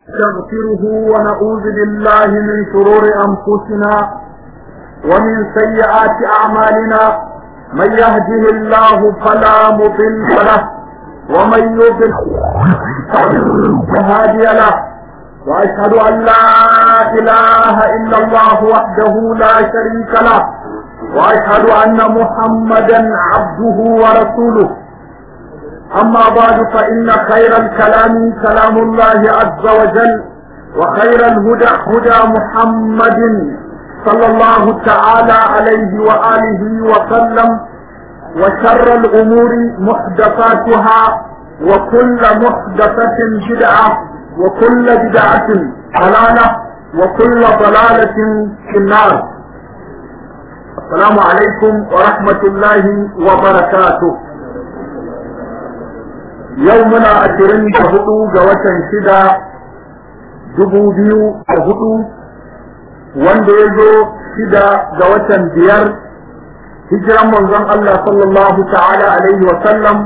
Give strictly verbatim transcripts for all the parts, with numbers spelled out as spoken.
نستغفره ونعوذ بالله من شرور أنفسنا ومن سيئات أعمالنا. من يهده الله فلا مضل له ومن يضلل فلا هادي له. وأشهد أن لا إله إلا الله وحده لا شريك له، وأشهد أن محمدا عبده ورسوله. أما بعد فإن خير الكلام كلام الله عز وجل، وخير الهدى هدى محمد صلى الله تعالى عليه وآله وسلم، وشر الأمور محدثاتها، وكل محدثة بدعة، وكل بدعة ضلالة، وكل ضلالة في النار. السلام عليكم ورحمة الله وبركاته. يومنا عشرين كهدو جوة شدة دبو بيو كهدو وانديزو شدة جوة بيار هجرا منظم الله صلى الله تعالى عليه وسلم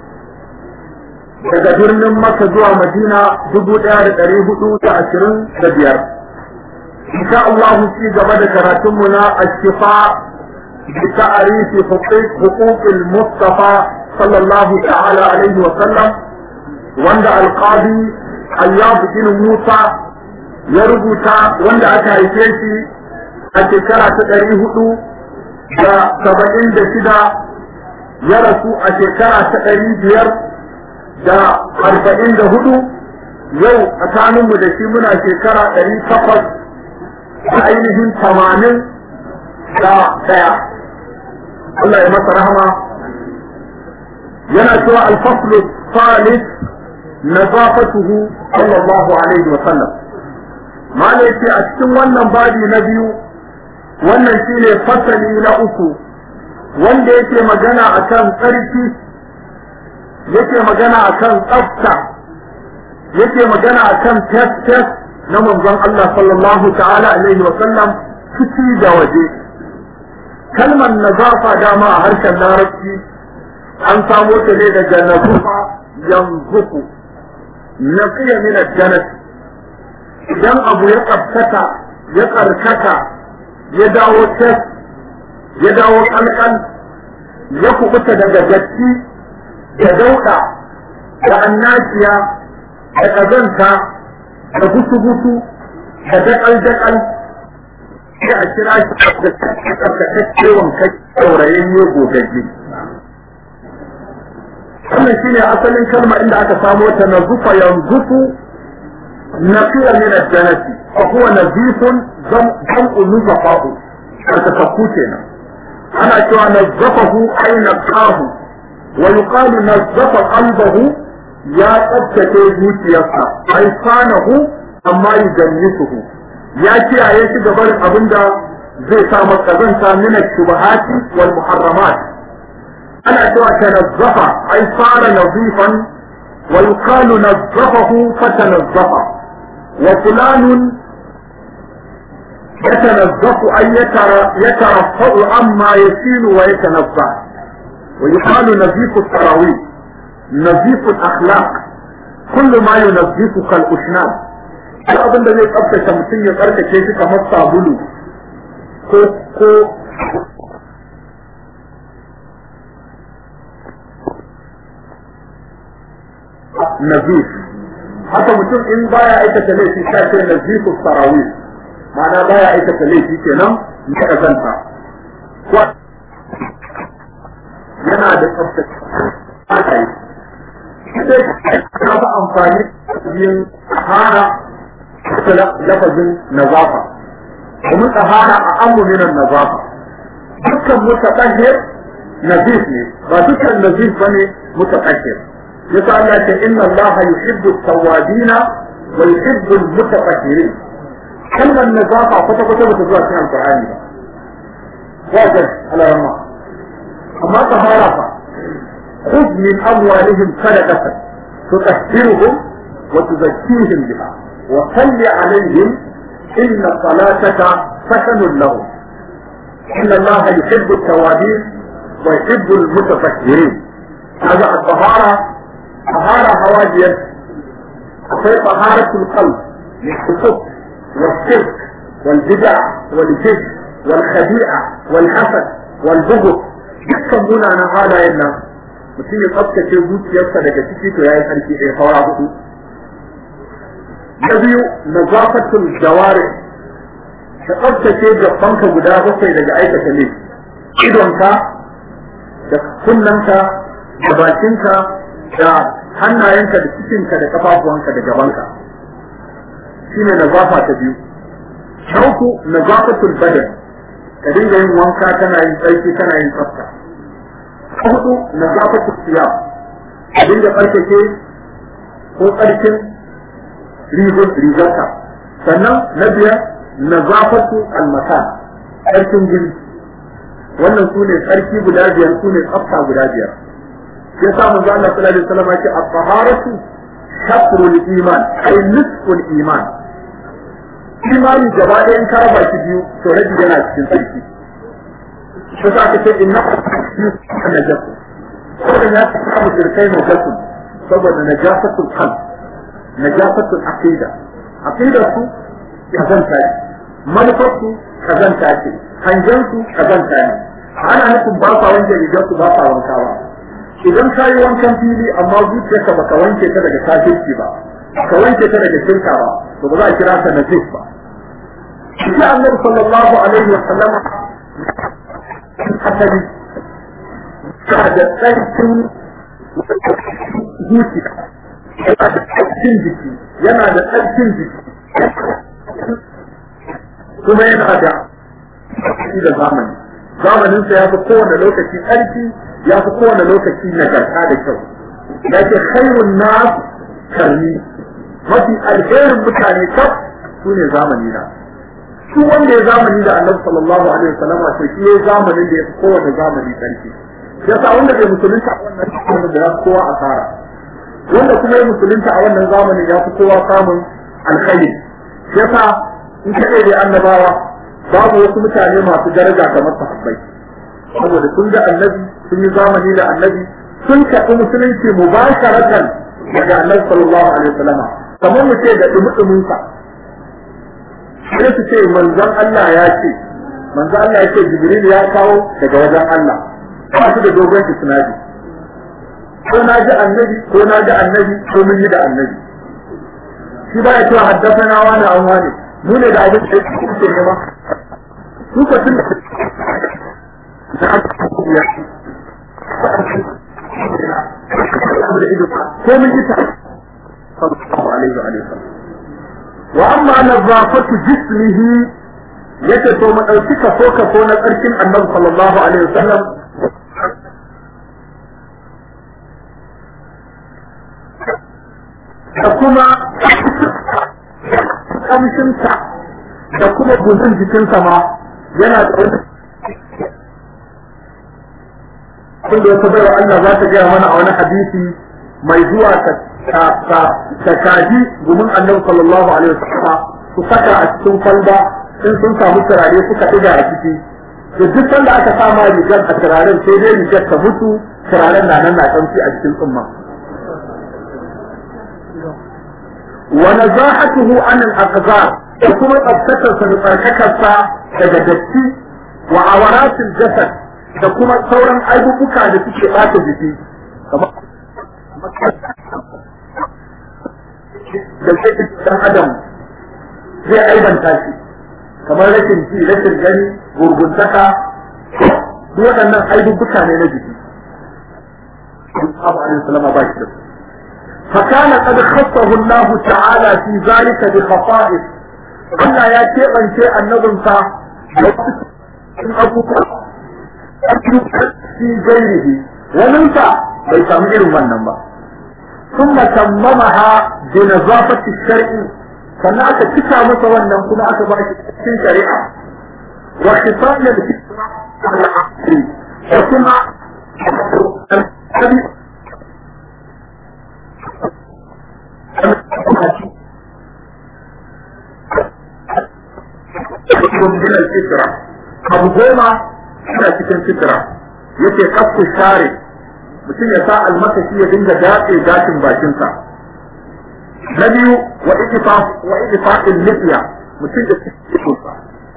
daga birnin Makka zuwa Madina dubu ɗaya da ɗari hudu da ashirin da biyar. Insha Allah ci gaba da karatunmu na Ashifa bi ta'arifi huquqil Mustafa sallallahu ta'ala alaihi wa sallam, wanda alqadi Ayyab bin Musa ya rubuta, wanda aka haife shi a shekara ta ɗari hudu da saba'in da shida, ya rasu a shekara ta ɗari biyar da arba'in da hudu. Yau tsakaninmu da shi muna shekara ɗari takwas da ainihin tamanin da ɗaya. Allah ya masa rahama. yana cewa alfaslu salis nazafatuhu sallallahu alaihi wa sallam. Malai ce a cikin wannan babi na biyu, wannan shine fasali na uku wanda yake magana akan tsarki, yake magana akan tsafta, yake magana akan test na manzon Allah sallallahu ta'ala alaihi wa sallam ciki da waje. Kalmar nazafa dama a harshen larabci an samo ta ne daga nazufa yanzufu, naqiya min al-jannah. Idan abu ya tsabtata ya tsarkaka ya dawo test ya dawo kalkal ya kubuta daga datti da dauda da annashiya da kazanta da gusu-gusu da dakal-dakal, sai a kira shi da tsarkakaccewan kai saurayin ne gogagge. wannan shine asalin kalma inda aka samo ta nazufa yanzufu naqiya min al-jannati fa huwa nazifun jam'u nuzafa'u, tsarkakakku kenan. ana cewa nazafahu ay naqahu, wa yuqalu nazafa qalbahu, ya tsabtace zuciyarsa, ay sanahu amma yujannisuhu, ya kiyaye shi gaban abinda zai sa makazanta min al-shubahati wal muharramat. ana cewa tanazzafa ay sara nazifan, wa yuqalu nazzafahu fatanazzafa. wa fulanun yatanazzafu ay yatarafa'u amma yasilu wa yatanazza. wa yuqalu nazifu at-tarawih, nazifu al-akhlaq, kullu ma yunazzifu kal-ushnab. duk abin da zai tsaftace mutum ya tsarkake shi kamar sabulu ko ko nazif. haka mutum in baya aikata laifi sai ce nazifu sarawih, ma'ana baya aikata laifi kenan ya kazanta ko yana da tsaftace akai. sai ka ba amfani yin hana lafazin nazafa, kuma tsahara a amu minan nazafa. dukkan mutatahhir nazif ne, ba dukkan nazif bane mutatahhir. yasa Allah ta inna Allah yuhibbu at-tawwabina wa yuhibbu al-mutatahhirin. kalmar nazafa kwata kwata bata zuwa cikin Al-Qur'ani ba, wajen alarma. amma tahara fa khudh min amwalihim sadaqatan tutahhiruhum wa tuzakkihim biha wa salli alayhim inna salataka sakanun lahum inna Allah yuhibbu at-tawwabin wa yuhibbu al-mutatahhirin. هذا الطهارة طهارة هواجية، akwai taharatul qalb الحقوق والشرك والبدع والجد والخديعة والحسد والبغض dukkan munanan halayen nan mutum ya tsaftace zuciyarsa daga ciki to yayi sarki ɗaya saura hudu. Na biyu nazafatul jawari ka tsaftace gabanka guda bakwai daga aikata ne idonka da kunnanka da bakinka da hannayenka da cikinka da kafafuwanka da gabanka shine nazafa ta biyu. Na uku nazafatul badan ka dinga yin wanka kana yin tsarki kana yin tsafta. Na hudu nazafatul siyam ka dinga tsarkake ko tsarkin rigar rigarka. Sannan na biyar nazafatu al-makan tsarkin guri. Wannan su ne tsarki guda biyar su ne tsafta guda biyar. Ya sa manzo Allah sallallahu alaihi wasallam ya ce at-taharatu shatrul iman ay nisful iman. Imani gaba ɗaya in ka raba shi biyu to rabi yana cikin sarki. Shi za ka ce inna najasu. Wannan ya fi samu shirkai najasu saboda najasatul qalb, najasatul aqida. Aqida su kazanta ne, manufar su kazanta ce, hangen su kazanta ne. Ana nufin ba sa wanke rigar su ba sa wankawa. Idan ka yi wankan fili amma zuciyarka baka wanke ta daga kafirci ba, ka wanke ta daga shirka ba, to ba za a kira ta najis ba. Shi Annabi sallallahu alaihi wa sallam asali ka da tsarkin zuciya, yana da tsarkin jiki, yana da tsarkin jiki, kuma yana da tsarki da zamani. Zamaninsa ya fi kowane lokaci tsarki, ya fi kowane lokaci nagarta da kyau. Ya ce khairun nas karni, mafi alherin mutane kaf su ne zamani na. Su wanda ya zamani da Annabi sallallahu alaihi wasallam a shi ya zamanin da ya fi kowane zamani tsarki. Yasa wanda bai musulunta a wannan zamanin da ya fi kowa asara. Wanda kuma ya musulunta a wannan zamanin ya fi kowa samun alkhairi. Yasa in ka da annabawa babu wasu mutane masu daraja kamar sahabbai. Saboda sun ga annabi, sun yi zamani da annabi, sun karɓi musulunci mubasharatan daga Annabi sallallahu alaihi wasallam. Kamar mu ce da dumudumin sa. Sai su ce manzon Allah ya ce, manzon Allah ya ce Jibril ya kawo daga wajen Allah. Ba su da dogon isnadi. Ko na ji annabi, ko na ji annabi, ko mun yi da annabi. Shi ba ya cewa haddathana wani an wani. Mu ne da abin da yake nema. Su ka tun da ya ko mun yi ta sallallahu alaihi wa sallam. Wa amma nazafatu jismihi yace to mu dauki kaso kaso na tsarkin Annabi sallallahu alaihi wa sallam da kuma kamshinsa da kuma gudun jikinsa ma yana da wani abin da wata baiwa Allah za ta gaya mana a wani hadisi mai zuwa ta kaji gumin Annabi sallallahu alaihi wasallam su saka a cikin kwalba in sun samu turare suka ɗiga a ciki da duk sanda aka sama rigar a turaren sai dai rigar ta mutu turaren na nan na kamshi a cikin tsumma. wa nazahatuhu an al-aqdar da kuma tsaftatarsa da tsarkakarsa daga datti wa awaratil jasad da kuma sauran aibubuka da suke ɓata jiki kamar da sai dan adam zai aibanta shi kamar rashin ci rashin gani gurguntaka duk waɗannan aibubuka ne na jiki Abu alaihi salama ba shi da su فكان قد خصه الله تعالى في ذلك بخصائص Allah ya keɓance annabinsa da wasu abubuwa fi gairihi waninsa bai samu irin wannan ba ثم تممها بنظافة الشرع sannan aka cika masa wannan kuma aka ba shi cikin shari'a wa khisalul fitra al-aqli da kuma abu goma suna cikin fitra yake kafu share mutum ya sa almakashi ya dinga datse gashin bakinsa na biyu wa ifa wa ifa al-lifiya mutum da ke kusa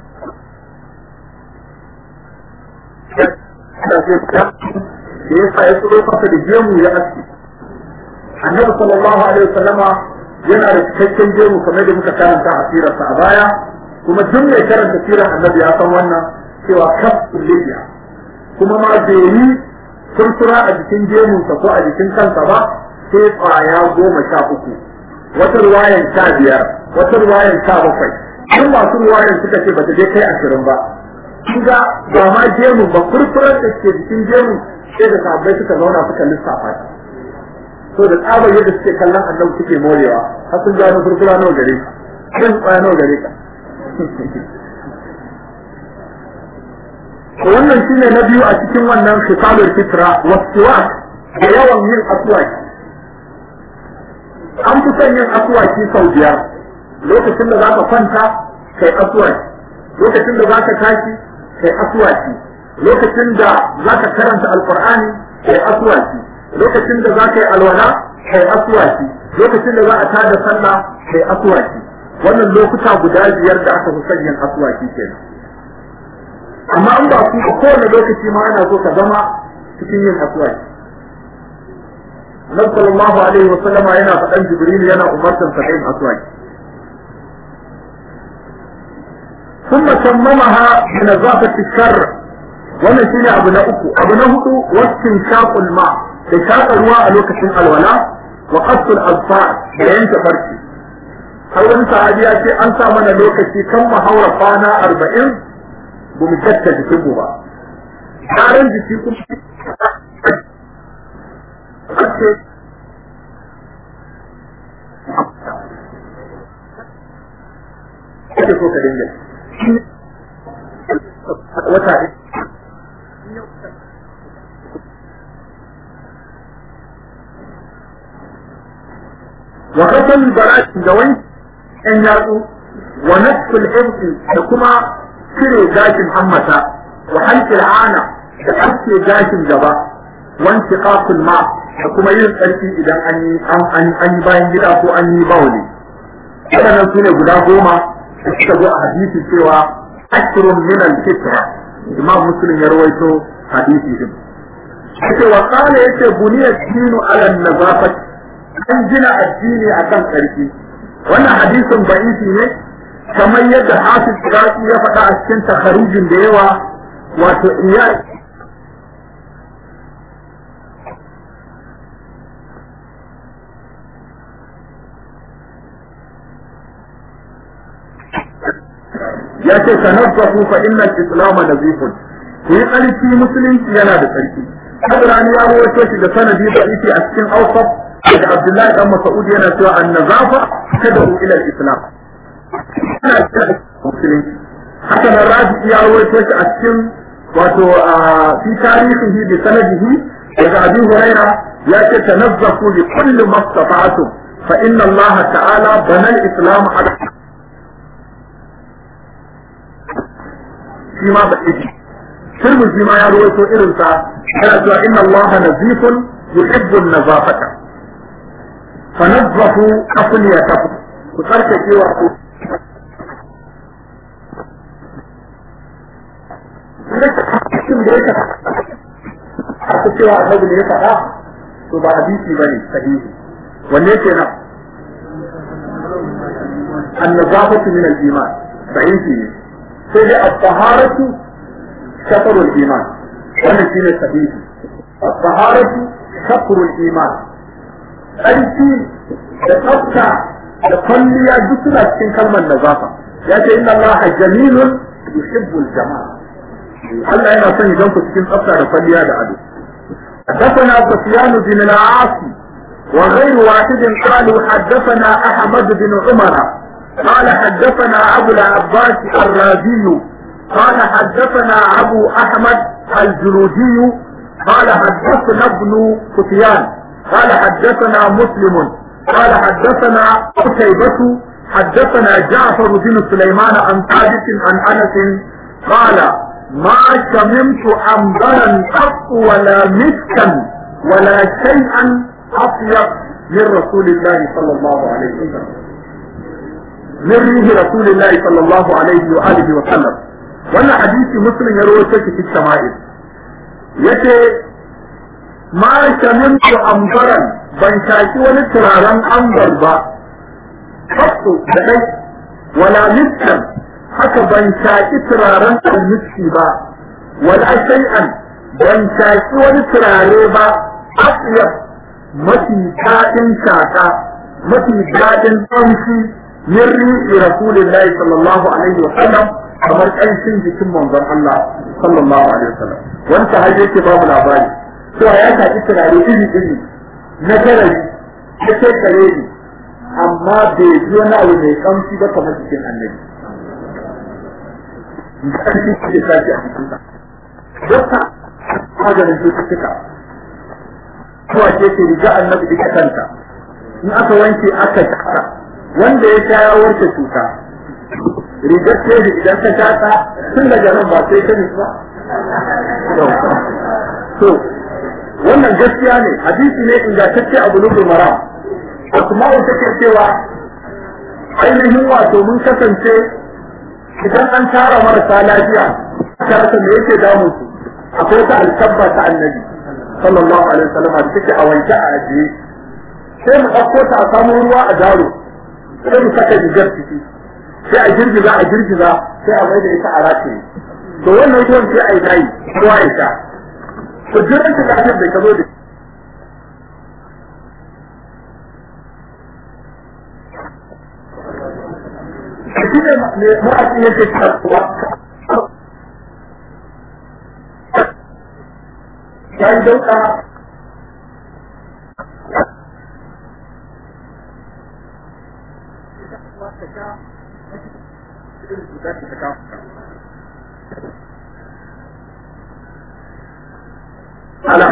da zai fita da ya sa ya tsoro fasa da gemu ya aski annabi sallallahu alaihi wasallama yana da cikakken gemu kamar da muka karanta a sirarsa a baya kuma duk mai karanta sirar annabi ya san wannan cewa kafin lifiya kuma ma bai yi kurkura a jikin gemunsa ko a jikin kansa ba sai kwaya goma sha uku wata ruwayan sha biyar wata ruwayan sha bakwai in masu ruwayan suka ce ba ta je kai ashirin ba kuga ba ma gemu ba kurkurar da ke jikin gemu sai da sahabbai suka zauna suka lissafa shi so da tsabar yadda suke kallon annabi suke morewa har sun gano kurkura nawa gare ka kan kwaya nawa gare ka wannan shine na biyu a cikin wannan khisalul fitra wasiwak da yawan yin aswaki an fi son yin aswaki sau biyar lokacin da zaka kwanta kai aswaki lokacin da zaka tashi kai aswaki lokacin da zaka karanta alqur'ani kai aswaki lokacin da zaka yi alwala kai aswaki lokacin da za a tada sallah kai aswaki wannan lokuta guda biyar da aka fi son yin aswaki kenan amma an ba ku kowane lokaci ma ana so ka zama cikin yin aswaki Annabi sallallahu alaihi wa sallam yana faɗan Jibril yana umartan sa yin aswaki kuma sammamaha bi nazafati shar wannan shine abu na uku abu na hudu wasin shaqul ma da shaƙa ruwa a lokacin alwala wa qasul azfar da yanke farki har wani sahabi ya ce an sa mana lokaci kan mahaura kwana arba'in ba mu tatta jikin mu ba tsarin jiki kuma ake ake so ka dinga wata wa kasal barat da wani ɗan yatsu wa nasful ibti da kuma cire gashin hammata wa halqil ana da aske gashin gaba wanke qaful ma da kuma yin tsarki idan an yi an yi bayan gida ko an yi bawli wadannan sune guda goma da suka zo a hadisi cewa ashrun min al-fitra imam muslim ya rawaito hadisi din yace wa qala yace buniyat dinu ala an-nazafat an gina addini akan tsarki wannan hadisin ba'ifi ne kamar yadda Hafiz Iraqi ya faɗa a cikin takharijin da yawa wato iya ya ce tanabbahu fa inna al-islam nazifun ku yi tsarki musulunci yana da tsarki Tabrani ya rawaito shi da sanadi da yake a cikin awsaf da Abdullahi dan Mas'ud yana cewa an-nazafa tad'u ila al-islam ana cikin musulunci haka nan Rabi ya rawaito shi a cikin wato fi tarihihi bi sanadihi daga Abi Huraira ya ce tanazzafu li kulli ma istata'tum fa inna Allah ta'ala bana al-islam ala shi ma ba shi Tirmidhi ma ya rawaito irin sa yana cewa inna Allah nazifun yuhibbu an-nazafata fanazzafu afniyatakum ku tsarkake wa ku cikin da yake aka cewa annabi ne ya faɗa to ba hadisi bane sahihi wanne kenan an-nazafatu min al-iman sahihi ne sai dai at-taharatu shatrul iman wannan shine sahihi at-taharatu shatrul iman tsarki da tsafta da kwalliya duk suna cikin kalmar nazafa ya ce inna allaha jamilun yuhibbul jamal Allah yana son idan ku cikin tsafta da kwalliya da ado حدثنا سفيان بن العاصي وغير واحد قالوا حدثنا احمد بن عمر قال حدثنا ابو العباس الرازي قال حدثنا ابو احمد الجلودي قال حدثنا ابن سفيان قال حدثنا مسلم قال حدثنا قتيبة حدثنا جعفر بن سليمان عن ثابت عن انس قال ما شممت عنبرا قط ولا مسكا ولا شيئا اطيب من رسول الله صلى الله عليه وسلم min rihi rasulillahi sallallahu alaihi wa alihi wa sallam. Wannan hadisi Muslim ya rawaito shi cikin Shama'il. Yace ma shamintu ambaran, ban shaki wani turaren ambar ba, fasu da dai wala miskan, haka ban shaki turaren almiski ba, wala shay'an ban shaki wani turare ba, asiyar mafi daɗin shaka, mafi daɗin ƙamshi min rihi rasulillahi sallallahu alaihi wa sallam, kamar ƙanshin jikin manzon Allah sallallahu alaihi wa sallam. Wani sahabi yake babu labari cewa ya shaki turare iri iri na garari ya ce kare ni, amma bai ji wani abu mai ƙamshi ba kamar jikin annabi. Ƙarfi ke tashi a cikinsa. Yasa maganin cututtuka. Kowa ce ke riga annabi ita kanta. In aka wanke aka shaka wanda ya sha ya warke cuta. Rigar ce idan ta shaka tun daga nan ba sai ta nufa. To, wannan gaskiya ne, hadisi ne ingantacce a bulugul maram. Asma'u take cewa ainihin wato mun kasance idan an tara marasa lafiya aka rasa me yake damun su, akwai ta alkabba ta annabi sallallahu alaihi wasallam da take a wanke a ajiye, sai mu ɗauko ta a samu ruwa a daro, sai mu saka rigar ciki, sai a girgiza a girgiza sai a mai da ita a rataye. To wannan ruwan sai a yi dayi ruwa ya sha. To jiran ta lafiyar da ka zo da shi ne ma'aƙi yake kasuwa ya yi dauka ala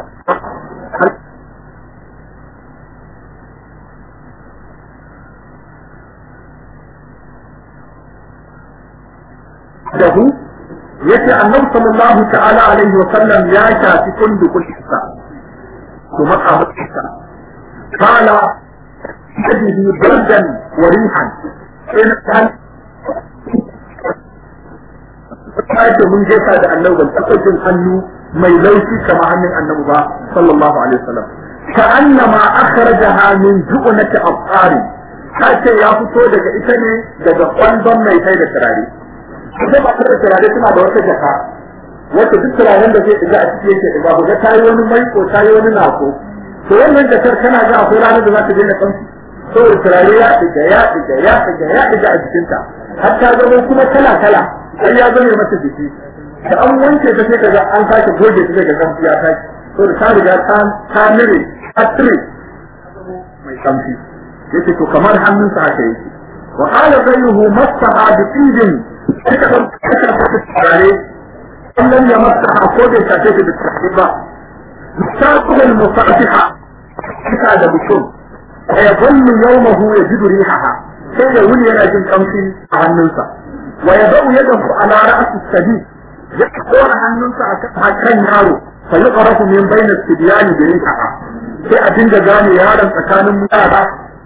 dahu yace annabi sallallahu ta'ala alaihi wa sallam ya shafi kullu kullisa to maka mutsa qala hadihi bardan wa rihan in kan sai mun je da annabi ban taɓa jin hannu mai laushi kamar hannun annabi ba sallallahu alaihi wa sallam ka annama akhrajaha min ju'nati afqari kace ya fito daga ita ne daga kwandon mai kai da turare. Sai ba ta turare suna da wata jaka wacce duk turaren da zai ɗiga a ciki yake ɗiga ku ga ta yi wani maiko ta yi wani nako, to wannan jakar kana ga akwai ranar da za ta daina ƙamshi saboda turare ya ɗiga ya ɗiga ya ɗiga ya ɗiga a jikinta har ta zama kuma kala kala sai ya zame mata jiki da an wanke ta sai kaga an sake goge ta daga ƙamshi ya sake saboda ta riga ta ta mire ta tire mai ƙamshi yake to kamar hannunsa haka yake wa qala ghayruhu masaha bi tidin ita ba ta ta tsare Allah ya masa ko da ta ce da tsare ba mustaqbal musafiha ita da mutum ya kullu yawmahu yajidu rihaha sai da wuni yana jin kamshi a hannunsa wa yadau yadahu ala ra'si sadi ya kora hannunsa a kan yaro fa yuqrafu min bayna as-sibyan bi rihaha sai a dinga gane yaron tsakanin yara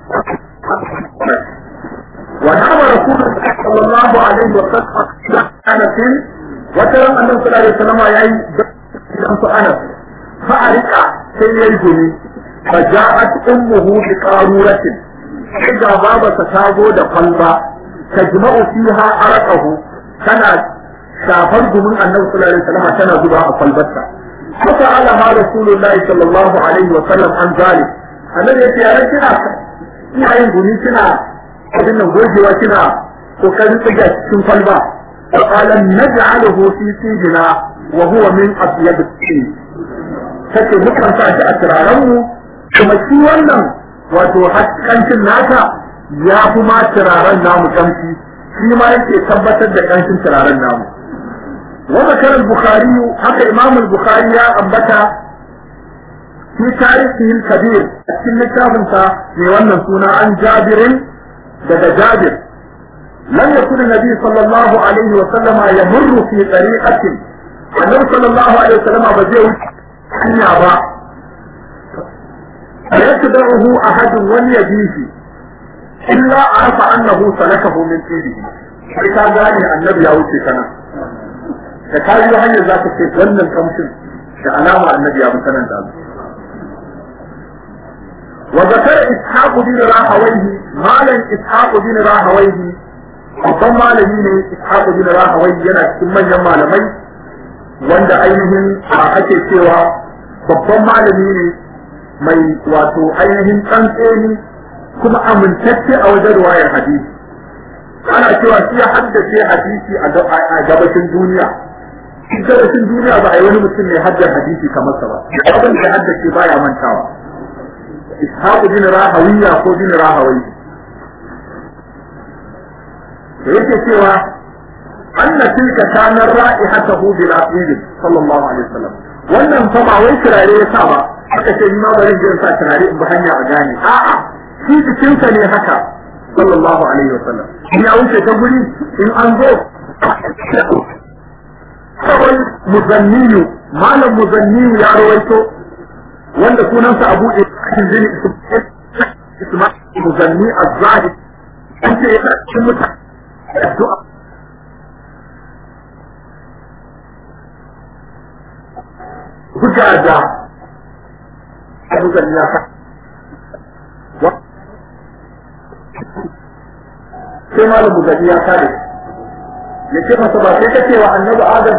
ونعم رسول الله صلى الله عليه وسلم أنس وترى أنه صلى الله عليه وسلم يأي أنس أنس فأرك سيجني فجاءت أمه بقارورة إذا بابا تتابو دقلبا تجمع فيها أرقه كان شافرد من أنه صلى الله عليه وسلم كان زباء قلبتها فسألها رسول الله صلى الله عليه وسلم عن ذلك الذي يتيارك كنا يأي كنا abin nan gogewa kina kokarin tsiga cikin kwalba wa qala naj'aluhu fi sidina wa huwa min asyad as-sin take mukan sa shi a turaren mu kuma shi wannan wato hakkancin naka ya kuma turaren namu kanci shi ma yake tabbatar da kancin turaren namu wa zakar al-bukhari haka imam al-bukhari ya ambata fi tarihi al-kabir cikin littafinsa ne wannan suna an jabirin daga Jabir lam yakun nabi sallallahu alaihi wa sallama yamurru fi tariqatin annabi sallallahu alaihi wa sallama ba zai wuce hanya ba yatba'uhu ahadun wani yabihi illa arafa annahu salakahu min tibihi sai ka gane annabi ya wuce kana da ka yi hanyar za ka ce wannan kamshin da alama annabi ya mutanen da wa zakar ishaq bin rahawayhi malan ishaq bin rahawayhi babban malami ne ishaq bin rahawayhi yana cikin manyan malamai wanda ainihin ake cewa babban malami ne mai wato ainihin tsantseni kuma amintacce a wajen ruwayar hadisi ana cewa shi ya haddace hadisi a gabashin duniya shi gabashin duniya ba a yi wani mutum mai haddar hadisi kamar sa ba abin da haddace baya mantawa ishaq bin rahawiya ko bin rahawi da yake cewa anna tilka kana ra'ihatahu bil aqil sallallahu alaihi wasallam wannan fa ba wai kirare ya sa ba aka ce ni ma bari in sa kirare in bi hanya a gane a'a shi jikinsa ne haka sallallahu alaihi wasallam ya wuce ta guri in an zo kawai muzanniyu malam muzanniyu ya rawaito wanda sunansa abu izini isma'il muzanni az-zahid an ce ya cikin mutane addu'a hujjaja abu zanni ya sai malamu gani ya kare ya ce masa ba sai kace wa annabi adam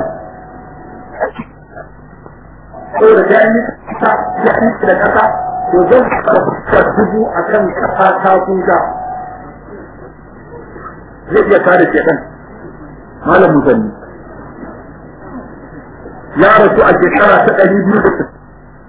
ko da ya yi ta ya yi da kasa to zan ka dubu akan kasa ta kuga zai iya kare ke dan malamu gani ya rasu a shekara ta ɗari biyu da sittin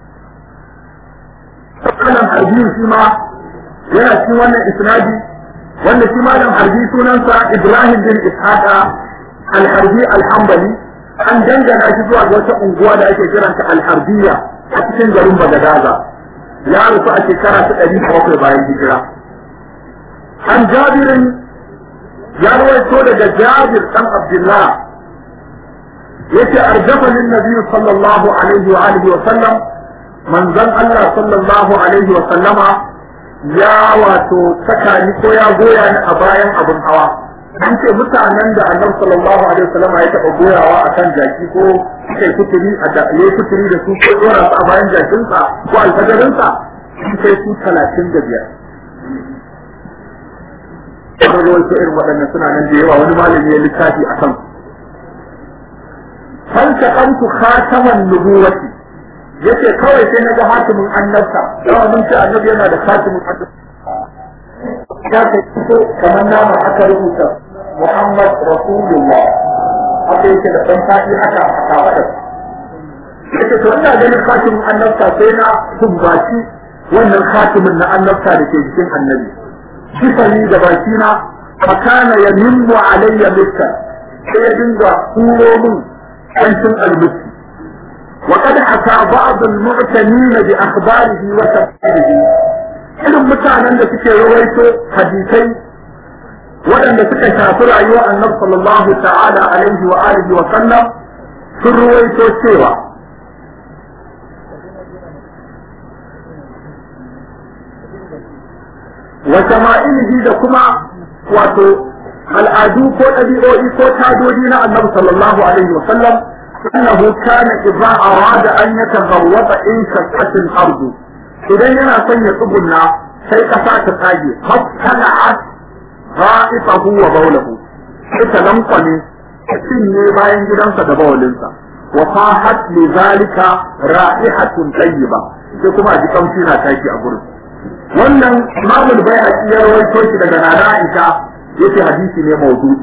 sanan harbi shi ma yana cikin wannan isnadi wanda shi malam harbi sunansa Ibrahim bin Ishaqa al-Harbi al-Hanbali an dangana shi zuwa wata unguwa da ake kiranta al-Harbiya a cikin garin Bagadaza ya rufu a shekara ta ɗari bakwai bayan hijira an Jabirin ya rawaito daga Jabir dan Abdullah yace arjafa lin nabi sallallahu alaihi wa alihi wa sallam manzon Allah sallallahu alaihi wa sallama ya wato saka ni ko ya goya ni a bayan abin hawa an ce mutanen da annabi sallallahu alaihi wasallam ya taɓa goyawa akan jaki ko kai kuturi a da yayi kuturi da su ko dora su a bayan jakin sa ko alfadarin sa sai su talatin da biyar kuma ruwan su irin waɗannan suna nan da yawa wani malami ya littafi akan fanta kantu khataman nubuwati yace kawai sai na ga hatimin annabta dawa mun ce annabi yana da hatimin annabta ya ce ko kamar nama aka rubuta Muhammad Rasulullah aka yake da dan fadi haka a kawada yace to ina ganin hatimin annabta sai na tumbaci wannan hatimin na annabta da ke jikin annabi shifani da bakina fakana yamimmu alayya bitta sai ya dinga turo min kancin albisti وقد حكى بعض المعتنين بأخباره وتفسيره irin mutanen da suke rawaito hadisai waɗanda suka shafi rayuwar annabi sallallahu ta'ala alaihi wa alihi wa sallam sun rawaito cewa wa jama'ilihi da kuma wato al'adu ko ɗabi'o'i ko tadodi na annabi sallallahu alaihi wa sallam أنه كان إذا أراد أن يتغوط إن شقت الأرض إذا ينا سنة قبلنا شيء كفاة تاجي فابتلعت غائطه وبوله حتى لنقني سنة باين جدنسة دبولنسة وصاحت لذلك رائحة طيبة كما جكم فينا تاجي أقول wannan imamul bayhaqi ya rawaito shi daga nana Aisha yace hadisi ne mawdu'i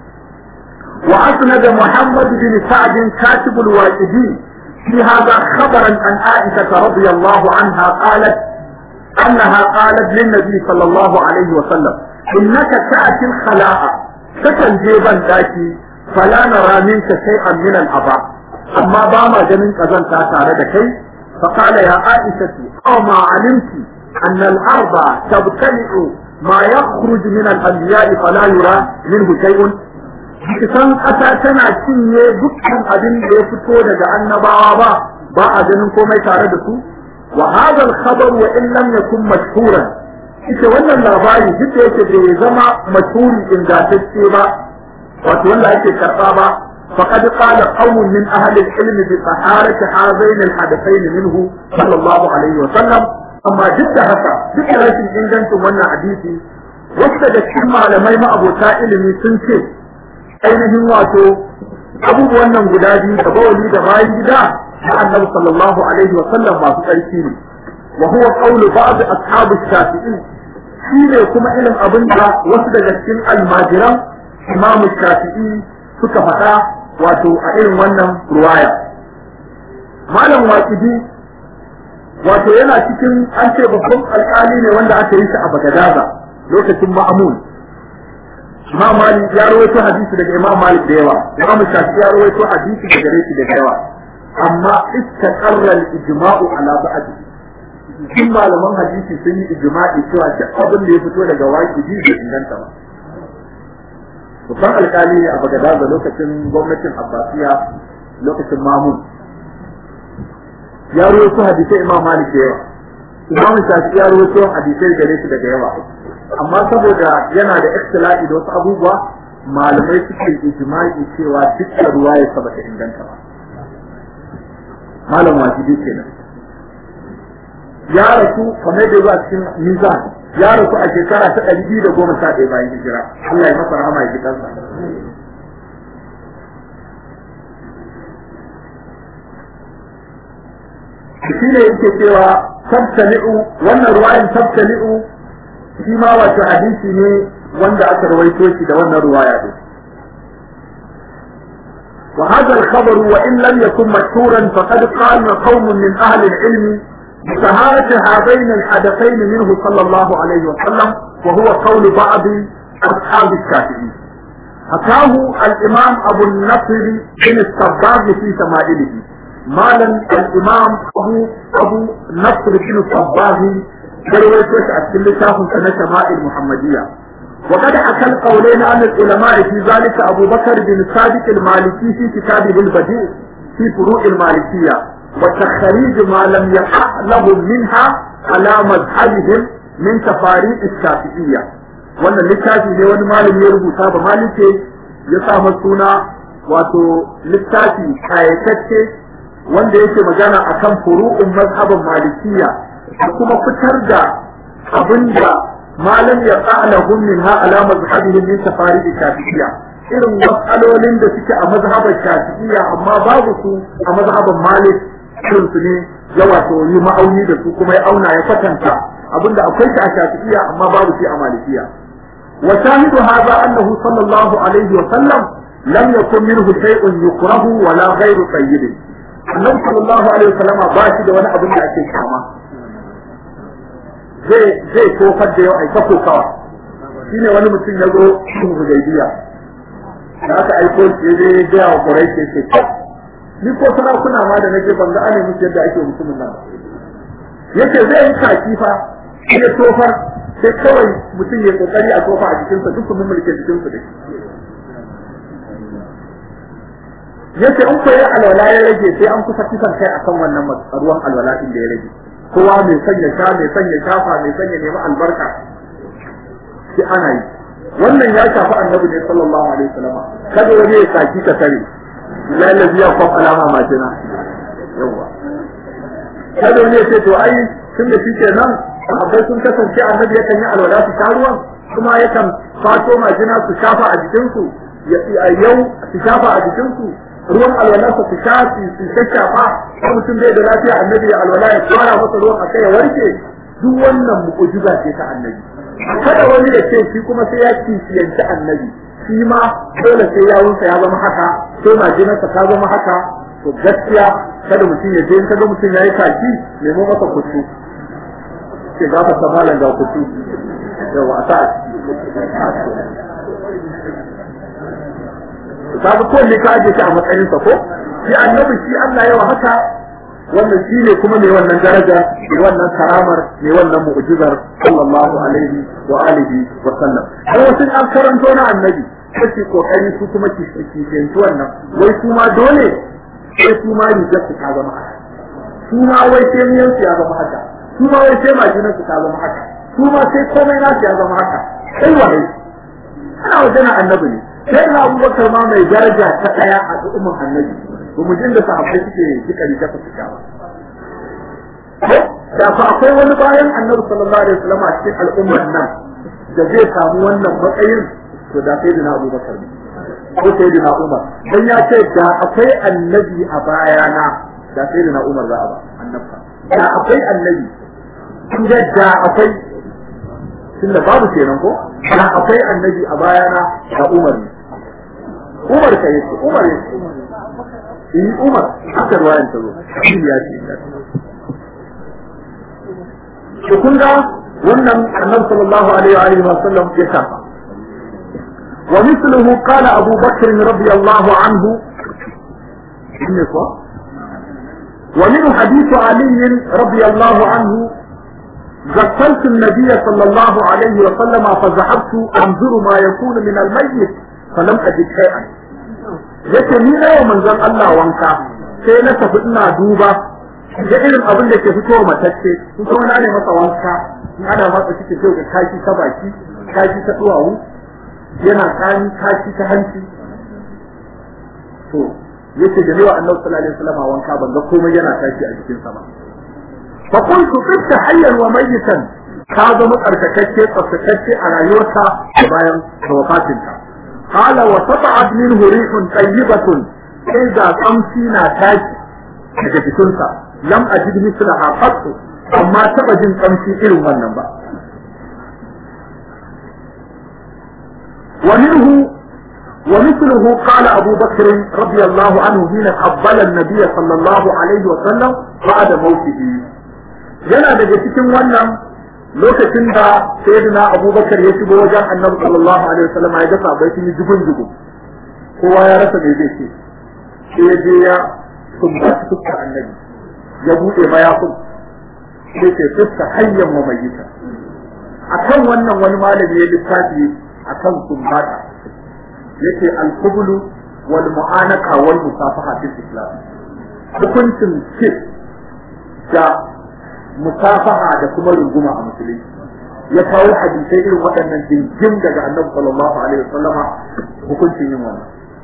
وأسند محمد بن سعد كاتب الواجدي في هذا خبرا عن عائشة رضي الله عنها قالت أنها قالت للنبي صلى الله عليه وسلم إنك تأتي الخلاء سكن جيبا ذاتي فلا نرى منك شيئا من الأضاء أما باما جمينك أذن تاتى كي فقال يا عائشة أو ما علمت أن الأرض تبتلع ما يخرج من الأنبياء فلا يرى منه شيء kisan ƙasa tana cinye dukkan abin da ya fito daga annabawa ba ba a ganin komai tare da su wa hadha al-khabar wa in lam yakun mashhuran ita wannan labari duk da yake bai zama mashhuri ingantacce ba wato wanda ake karba ba faqad qala qawmun min ahli al-ilm bi taharati hadain al-hadathain minhu sallallahu alaihi wa sallam amma duk da haka duk da rashin ingancin wannan hadisi wasu daga cikin malamai ma'abota ilimi sun ce ainihin wato abubuwan nan guda biyu da bawali da bayan gida na annabi sallallahu alaihi wa sallam masu tsarki ne wa huwa qawlu ba'd ashabu shafi'i shi ne kuma irin abin da wasu daga cikin almajiran imamu shafi'i suka faɗa wato a irin wannan ruwaya malam waqidi wato yana cikin an ce babban alƙali ne wanda aka yi shi a Bagadaza lokacin Ma'mun Imam Malik ya rawaito hadisi daga Imam Malik da yawa Imam Shafi'i ya rawaito hadisi daga Rafi da yawa amma istaqarra al-ijma'u ala ba'di cikin malaman hadisi sun yi ijma'i cewa duk abin da ya fito daga wajibi bai inganta ba. Babban alƙali ne a Bagadaza lokacin gwamnatin Abbasiya lokacin Mamun. Ya rawaito hadisai Imam Malik da yawa. Imam Shafi'i ya rawaito hadisai gare shi daga yawa. Amma saboda yana da ikhtilafi da wasu abubuwa malamai suke ijma'i cewa duk ruwa ya saba ta inganta ba. Malam wajibi kenan. Ya rasu kamar da zuwa cikin mizan ya rasu a shekara ta ɗari biyu da goma sha ɗaya bayan hijira Allah ya masa rahama ya ji kansa shi ne yake cewa tabtali'u wannan ruwayan tabtali'u shi ma wato hadisi ne wanda aka rawaito shi da wannan ruwaya din وهذا الخبر وإن لم يكن مشهورا فقد قال قوم من أهل العلم بطهارة هذين الحدثين منه صلى الله عليه وسلم وهو قول بعض أصحاب الشافعي حكاه الإمام أبو النصر بن الصباغ في شمائله مالا الإمام أبو أبو نصر بن الصباغ يروي كل شاف سنة شمائل المحمدية وقد حكى القولين عن العلماء في ذلك أبو بكر بن الصادق المالكي في كتابه البديع في فروع المالكية وتخريج ما لم يحق لهم منها على مذهبهم من تفاريق الشافعية wannan littafi ne wani malami ya rubuta ba malike ya samu suna wato littafi kayatacce wanda yake magana akan furu'un mazhabin malikiya da kuma fitar da abinda malam ya qa'alahum minha ala mazhabihim min tafariq shafi'iyya irin matsalolin da suke a mazhabin shafi'iyya amma babu su a mazhabin malik irin su ne ya wato yi ma'auni da su kuma ya auna ya kwatanta abinda akwai shi a shafi'iyya amma babu shi a malikiya wa shahidu hadha annahu sallallahu alaihi wa sallam lam yakun minhu shay'un yukrahu wa la ghayru tayyib annabi sallallahu alaihi wa sallam ba shi da wani abin da ake kama zai zai tofar da yau ai ta kokawa shine wani mutum ya zo cikin hudaybiya da aka aiko shi ya ga wa quraishi ce ni ko sarakuna ma da nake ban ga ana musu yadda ake mutumin nan yace zai yi kaki fa ya tofar sai kawai mutum ya kokari a tofa a jikin sa dukkan mulkin jikin sa dake yace an koyi alwala ya rage sai an kusa kisan kai akan wannan ruwan alwala din da ya rage kowa mai sanya sha mai sanya shafa mai sanya nemi albarka shi ana yi wannan ya shafi annabi ne sallallahu alaihi wasallam kada wani ya saki ka tare lalazi ya kwaf alama majina yawa kada wani ya ce to ai tun da shi kenan abai sun kasance annabi yakan yi alwala su sha ruwan kuma yakan fato majina su shafa a jikinsu yau su shafa a jikinsu ruwan alwala su sha su shafa ko mutum bai da lafiya annabi ya alwala ya fara masa ruwan a kai ya warke duk wannan mu'jiza ce ta annabi kada wani ya ce shi kuma sai ya kishiyanci annabi shi ma dole sai yawunsa ya zama haka sai majinarsa ta zama haka to gaskiya kada mutum ya je in kaga mutum yayi kaki nemo masa kutu sai ga ka samalan ga kutu yawa a ta kaga ko ne ka aje shi a matsayin sa ko shi annabi shi Allah yawa haka wannan shi ne kuma mai wannan daraja mai wannan karamar mai wannan mu'jizar sallallahu alaihi wa alihi wa sallam ai wasu an karanto na annabi sai kokari su kuma ki ki ki wannan wai su ma dole sai su ma rigar su ta zama haka su ma wai sai miyan su ya zama haka su ma wai sai majinan su ta zama haka su su ma sai komai na ya zama haka sai waye ana wajen annabi ne sai na Abubakar ma mai daraja ta daya a al'ummar annabi ba mu jin da sahabbai suke kika ni kafa suka ba da fa akwai wani bayan annabi sallallahu alaihi wasallam a cikin al'ummar nan da zai samu wannan matsayin to da sai da Abubakar ne ko sai da Umar dan ya ce da akwai annabi a bayana da sai da Umar za a ba annabta da akwai annabi kun ga da akwai tunda babu kenan ko da akwai annabi a bayana da Umar ne Umar kai yake Umar yake in Umar aka ruwayan ta zo shi ya ce to kun ga wannan annabi sallallahu alaihi wa sallam ya shafa ومثله قال أبو بكر رضي الله عنه ومن حديث علي رضي الله عنه غسلت النبي صلى الله عليه وسلم فذهبت أنظر ما يكون من الميت فلم أجد شيئا yake ni na yau manzon Allah wanka sai na tafi ina duba da irin abin da ke fitowa matacce kun kuma na ne masa wanka in ana masa shi ke ga kashi ta baki kashi ta duwawu yana tsani kashi ta hanci to yace da yawa Annabi sallallahu alaihi wasallam wanka ban ga komai yana tashi a jikin sa ba fa kuntu qad hayyan wa mayyitan ka ga mutsarkakacce tsaftatacce a rayuwarsa bayan wafatinta qala wa tata'at minhu rihun tayyibatun sai da kamshi na tashi daga jikinsa lam ajid mislaha qat amma taba jin kamshi irin wannan ba ومنه ومثله قال أبو بكر رضي الله عنه حين قبل النبي صلى الله عليه وسلم بعد موته yana daga cikin wannan lokacin da sayyidina Abu Bakar ya shigo wajen Annabi sallallahu alaihi wasallam ya ga sabai sun yi jugun jugun kowa ya rasa me zai ce sai ya je ya sumbata fuskar Annabi ya bude mayafin sai ce fuska hayyan wa mayyita akan wannan wani malami ya littafi akan sumbata yake al-qublu wal mu'anaka wal musafaha fil islam hukuncin kiss da musafaha da kuma runguma a musulunci ya kawo hadisai irin waɗannan dingin daga Annabi sallallahu alaihi wasallam hukuncin yin wannan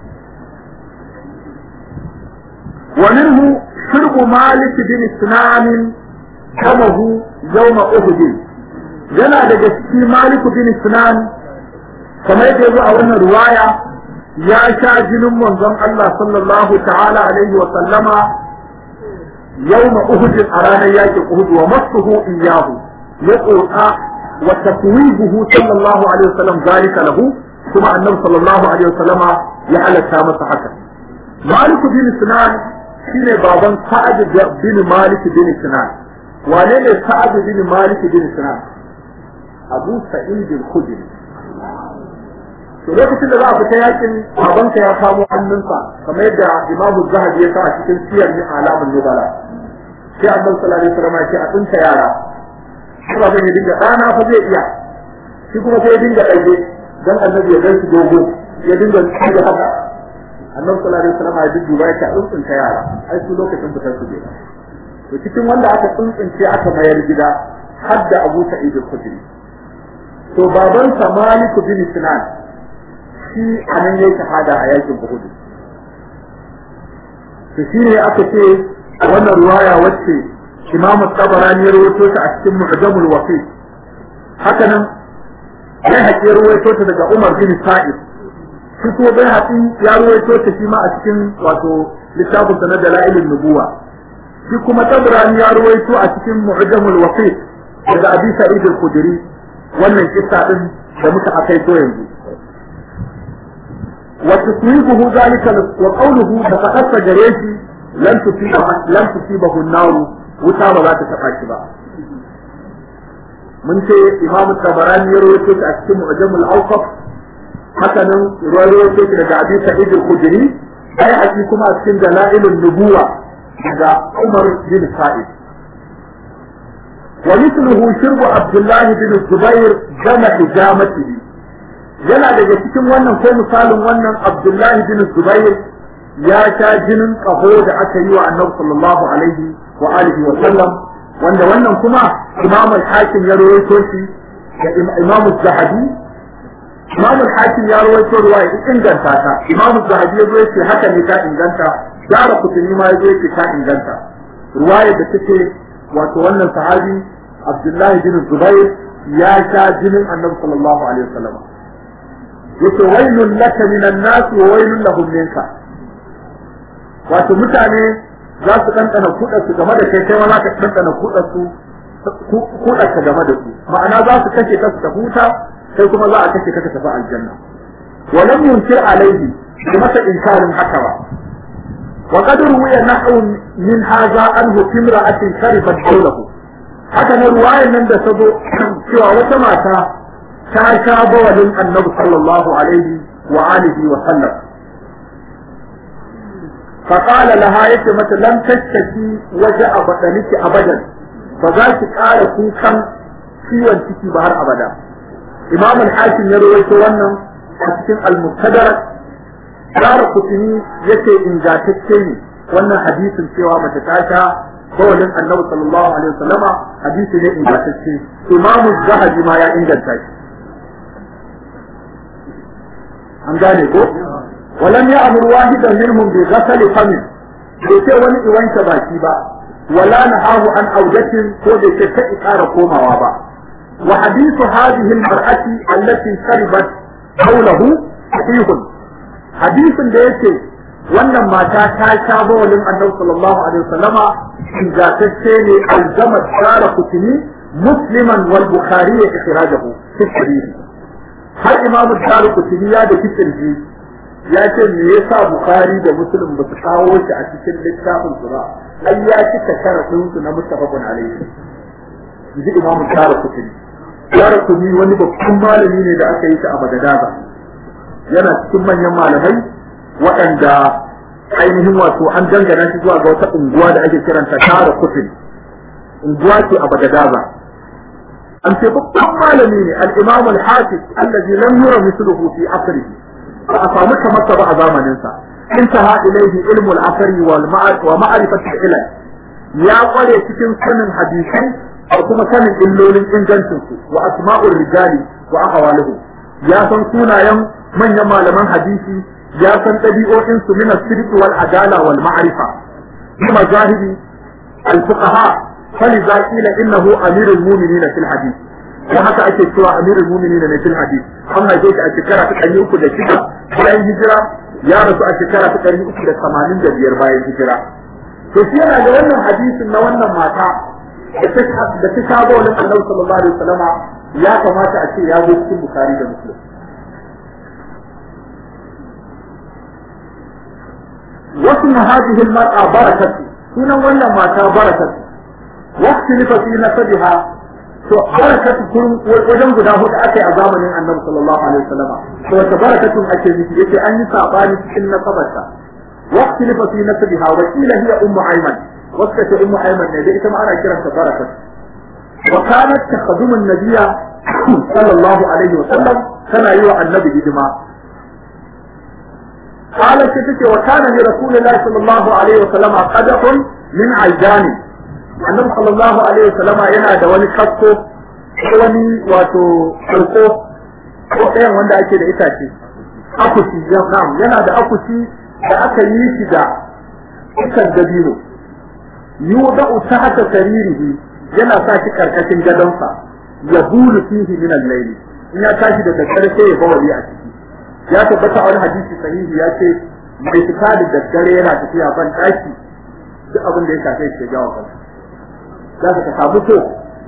wa minhu shirbu Malik bin Sinan kamahu yawma Uhud yana daga cikin Malik bin Sinan kamar yadda yazo a wannan riwaya ya sha jinin manzon Allah sallallahu ta'ala alaihi wa sallama yawma Uhud a ranar yakin Uhud wa masuhu iyahu ya qur'a wa takwibuhu sallallahu alaihi wa sallam zalika lahu kuma annabi sallallahu alaihi wa sallama ya halatta masa haka Malik bin Sinan shine baban Sa'ad bin Malik bin Sinan wane ne Sa'ad bin Malik bin Sinan Abu Sa'id al-Khudri to lokacin da za a fita yakin babanka ya kamo hannunsa kamar yadda Imamu Zahabi ya sa a cikin siyar ni alamun nubala sai Annabi sallallahu alaihi wasallam ya ce a tsinta yara kuma zan yi dinga dana fa zai iya shi kuma sai ya dinga ɗage dan Annabi ya gansu dogo ya dinga dinga haka Annabi sallallahu alaihi wasallam ya dinga ya ce a tsinta yara ai su lokacin fitar su ne to cikin wanda aka tsince aka mayar gida har da Abu Sa'id al-Khudri to baban sa Malik bin Sinan shi a nan yayi shahada a yakin Uhud to shi ne aka ce wannan ruwaya wacce Imam Tabarani ya rawaito ta a cikin Mu'jamul Waqi haka nan sai hake rawaito ta daga Umar bin Sa'id shi ko bai haƙi ya rawaito ta shi ma a cikin wato littafin sa na Dalailun Nubuwa shi kuma Tabarani ya rawaito a cikin Mu'jamul Waqi daga Abi Sa'id al-Khudri wannan kissa din da muka akaito yanzu وتصويبه ذلك وقوله فقد جريتي لن تصيبه لن تصيبه النار وتابع لا تتقاشبا من شيء إمام الطبراني يروي في أحكام معجم الأوسط حسنا يروي في أبي سعيد الخدري أي حديثكم أحكام دلائل النبوة إذا عمر بن سعيد ومثله شرب عبد الله بن الزبير دم حجامته yana daga cikin wannan ko misalin wannan Abdullahi bin Zubair ya sha jinin kaho da aka yi wa Annabi sallallahu alaihi wa alihi wa sallam wanda wannan kuma Imam al-Hakim ya rawaito shi da Imam Az-Zahabi Imam Al-Hakim ya rawaito ruwaya inganta ta Imam Az-Zahabi yazo yace haka ne ta inganta Dara Qutni ma yazo yace ta inganta ruwaya da take wato wannan sahabi Abdullah bin Zubair ya sha jinin Annabi sallallahu alaihi wasallam yace wailul laka minan nas wa wailul lahum minka wato mutane za su ɗanɗana kuɗa su game da kai kai ma za ka ɗanɗana kuɗa su kuɗa ka game da su ma'ana za su kashe ka su ta huta sai kuma za a kashe ka ka tafi aljanna wa lam yunkir alaihi bi masa inkarin haka ba wa qad ruwiya nahwu min hadha anhu timra'atin sharibat qawluhu haka na ruwayan nan da sabo cewa wata mata ta sha bawalin annabi sallallahu alaihi wa alihi wa sallam فقال لها يتمت لم تشتكي وجع بطنك أبدا فذلك قال كوكا ciwon ciki ba har abada Imam al-Hakim ya rawaito wannan a cikin al-Mustadrak Dar Qutni yace ingantacce ne wannan hadisin cewa mace ta sha bawalin Annabi sallallahu alaihi wasallama hadisi ne ingantacce Imam Az-Zahabi ma ya inganta shi an gane ko ولم يأمر واحدا منهم بغسل فم بيتي وني وانت باكي با ولا نهاه عن عودة كو بيتي تإقار كوما وابا وحديث هذه المرأة التي شربت قوله صحيح حديث بيتي wannan mata ta sha bawalin Annabi sallallahu alaihi wasallama ingantacce ne aljamat shara kutuni musliman wal bukhari ikhrajahu fi sahih har imamu shara kutuni ya da kirji ya ce me yasa Bukhari da Muslim ba su kawo shi a cikin littafin su ba ai ya cika sharadin su na muttafaqun alayhi ji Imam Sharafuddin Sharafuddin wani babban malami ne da aka yi shi a Baghdad yana cikin manyan malamai waɗanda ainihin wato an dangana shi zuwa ga wata unguwa da ake kiranta Sharafuddin unguwa ce a Baghdad an ce babban malami ne al-Imam al-Hafiz alladhi lam yura mithluhu fi asrihi ba a samu kamar ba a zamanin sa intaha ilayhi ilmu al-asri wal wa ma'rifatu al-ilal ya kware cikin sanin hadisi da kuma sanin illolin ingancin su wa asma'ur rijali wa ahwaluhu ya san sunayen manyan malaman hadisi ya san dabi'o'in su min as-sidq wal adala wal ma'rifa bi mazahibi al-fuqaha faliza qila innahu amirul mu'minin fil hadith ko haka ake cewa amirul mu'minin ne fil hadith an haife shi a shekara ta ɗari uku da shida bayan hijira ya rasu a shekara ta ɗari uku da tamanin da biyar bayan hijira to shi yana da wannan hadisin na wannan mata da ta sha bawalin Annabi sallallahu alaihi wasallam ya kamata a ce ya zo cikin Bukhari da Muslim wasu hadhihi al-mar'a barakatu sunan wannan mata barakatu waqti lifa fi nasabiha to barakatu kun wajen guda hudu ake a zamanin Annabi sallallahu alaihi wasallam to wata barakatun ake nufi yace an yi sabani cikin nasabarta waqti li fi nasabiha wa qila hiya ummu ayman wasta ta ummu ayman ne da ita ma ana kiranta barakatu wa kanat takhadum an-nabiyya sallallahu alaihi wasallam kana yi wa annabi hidima قالت تتكي وكان لرسول الله صلى الله عليه وسلم قدح من عيدان annabi sallallahu alaihi wasallama yana da wani kasko ko wani wato farko ko ɗayan wanda ake da itace akushi yana da akushi da aka yi shi da ikan dabino yudau tahta saririhi yana sa shi karkashin gadonsa ya bulu fihi min al-layl in ya tashi da daddare sai ya bawali a ciki ya tabbata a wani hadisi sahihi ya ce mai fita da daddare yana tafiya ban daki duk abin da ya shafe shi ga kansa za ka samu ko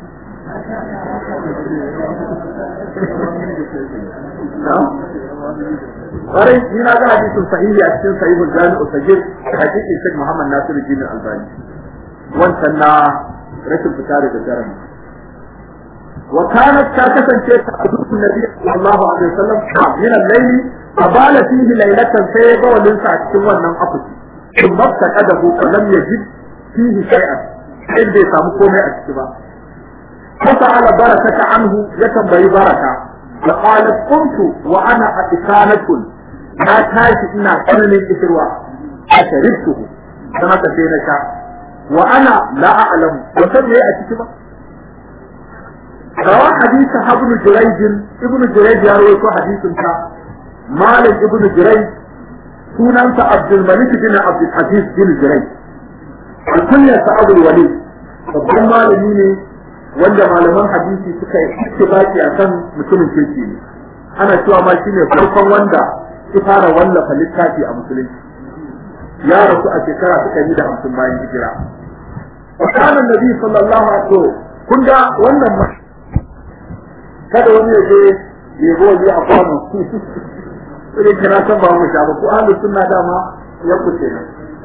ƙwarai ni na ga hadisin sahihi a cikin sahihul jami'u sagir hadisi Sheikh Muhammad Nasiruddin Albani wancan na rashin fita da daren wa kanat ta kasance ta adubu nabi sallallahu alaihi wasallam min al-layli abala fihi laylatan sai ga wannan sa cikin wannan afuci kuma ta kada ko lam yajid fihi shay'an sai bai samu komai a ciki ba fasala barakata anhu ya tambayi baraka da qalat kuntu wa ana atikanatun na tashi ina tsananin kishirwa a shariftuhu dan haka sai na sha wa ana la a'lam wa sai a ciki ba rawa hadisi ibn Jurayj ibn Jurayj ya rawaito hadisin ta Malik ibn Jurayj sunansa Abdul Malik bin Abdul Aziz bin Jurayj al-kunyata Abu Walid babban malami ne wanda malaman hadisi suka yi ittifaqi akan mutumin kirki ne ana cewa ma shine farkon wanda ya fara wallafa littafi a musulunci ya rasu a shekara ta ɗari da hamsin bayan hijira wa kana nabi sallallahu alaihi wasallam kun ga wannan ma kada wani ya je ya go ya afano sai kira san ba mu sha ba ko ahlus sunna dama ya kuce ne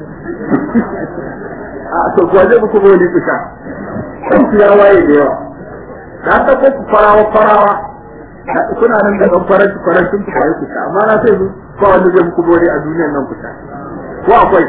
a to ko je ku boli ku sha sai ya waye da yawa da ta ko farawa farawa kuna nan da farar farar sun fara ku sha amma na sai ba wanda zai ku boli a duniyar nan ku sha ko akwai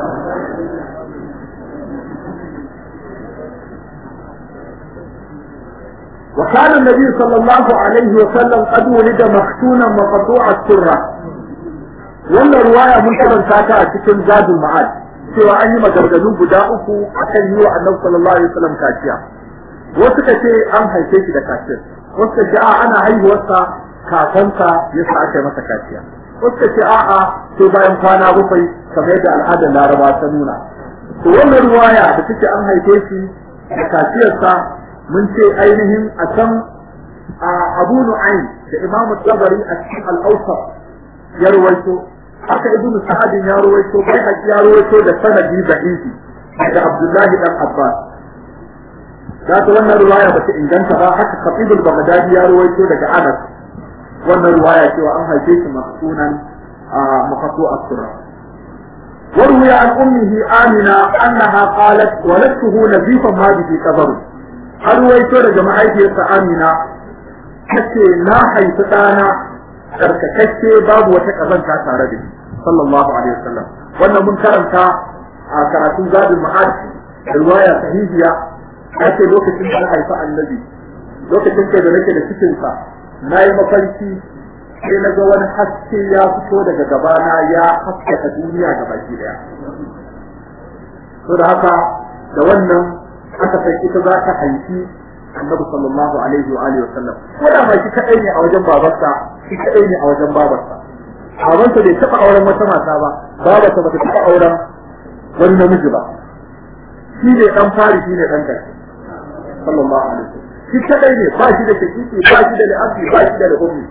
وكان النبي صلى الله عليه وسلم قد ولد مختونا مقطوع السرة wannan ruwaya mun karanta ta a cikin zadul ma'ad cewa an yi maganganu guda uku akan yi wa annabi sallallahu alaihi wasallam kaciya wasu ka ce an haife shi da kaciyar wasu ka ce a ana haihuwarsa kakansa ya sa aka yi masa kaciya wasu ka ce a'a sai bayan kwana bakwai kamar yadda al'adar laraba ta nuna to wannan ruwaya da take an haife shi da kaciyarsa mun ce ainihin a can Abu Nu'aym da Imam Tabari a cikin al-Awsat ya rawaito haka Ibn Sa'd ya rawaito bai haƙi ya rawaito da sanadi da'ifi da Abdullah dan Abbas da ta wannan riwaya ba ta inganta ba haka Khatib al-Baghdadi ya rawaito daga Anas wannan riwaya cewa an haife shi masunan maqtu as-surah وروي عن أمه آمنة أنها قالت ولدته نزيفا ما به قبر har waito daga mahaifiyarsa Amina tace na haifi ɗana tsarkakakke babu wata kazanta tare da shi sallallahu alaihi wasallam wannan mun karanta a karatun zadul ma'ad riwaya sahihiya tace lokacin da haifa annabi lokacin da nake da cikin sa nayi mafarki sai na ga wani haske ya fito daga gabana ya haskaka duniya gabaki daya to da haka da wannan aka sai ita za ta haifi annabi sallallahu alaihi wa alihi wasallam ko da mai kadai ne a wajen babarsa shi kadai ne a wajen babarsa babarsa bai taba auren wata mata ba babarsa ba ta taba auren wani namiji ba shi ne dan fari shi ne dan karshe sallallahu alaihi wasallam shi kadai ne ba shi da shakiki ba shi da abi ba shi da ummi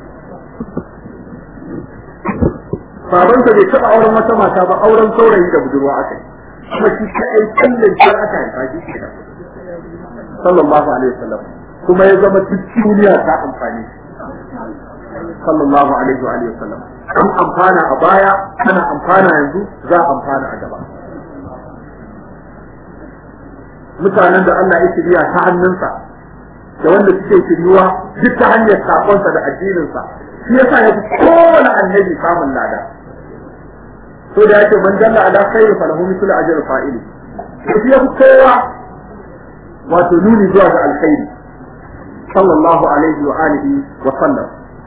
babarsa bai taba auren wata mata ba auren saurayi da budurwa akai kuma shi kai kallon shi aka haifa shi kenan sallallahu alaihi wasallam kuma ya zama duk duniya ta amfani sallallahu alaihi wa alihi wasallam an amfana a baya ana amfana yanzu za a amfana a gaba mutanen da Allah ya shirya ta hannunsa da wanda suke shiryuwa duk ta hanyar sakonsa da addininsa shi yasa ya fi kowane annabi samun lada to da yake man dalla ala khairin falahu mithlu ajr fa'ili to shi yafi kowa wato nuni zuwa ga alkhairi sallallahu alaihi wa alihi wa sallam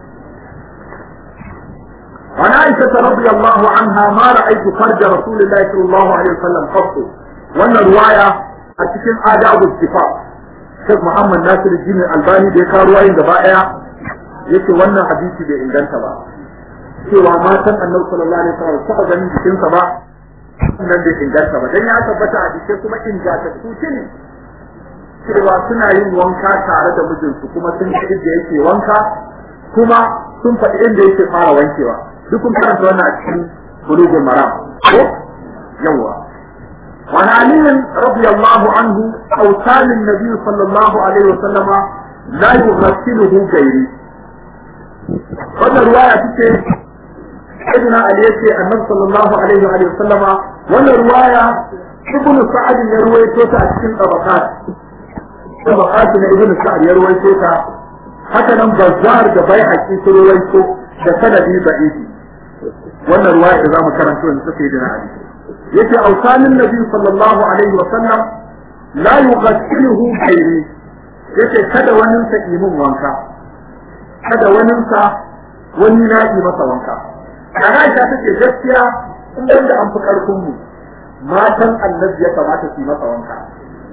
عن عائشة رضي الله عنها ما رأيت فرج رسول الله صلى الله عليه وسلم قط وأن رواية أتكلم آداب الاتفاق شيخ محمد ناصر الدين الألباني بيكار رواية دبائع يكي وانا حديثي بإنجان تبا cewa matan annabi sallallahu alaihi wasallam suka ganin jikin sa ba nan da inganta ba dan ya tabbata a jikin kuma inganta su ne cewa suna yin wanka tare da mijinsu kuma sun ji inda yake wanka kuma sun faɗi inda yake fara wankewa duk kun karanta wannan a cikin bulugul maram ko yawa wa ali radiyallahu anhu awsan an-nabi sallallahu alaihi wasallam la yughsiluhu ghairi wannan riwaya take sayyidina ali yace annabi sallallahu alaihi wa sallama wannan riwaya ibnu sa'd ya ruwaito ta a cikin tabaqat tabaqat na ibnu sa'd ya ruwaito ta haka nan bazzar da baihaqi sun ruwaito da sanadi da'ifi wannan riwaya da zamu karanto in sayyidina ali yace awsanin nabi sallallahu alaihi wa sallam la yughsiluhu ghairi yace kada wani sa imin wanka kada wani sa wani na yi masa wanka kana ta take gaskiya in da an fi karfin mu matan annabi ya kamata su yi masa wanka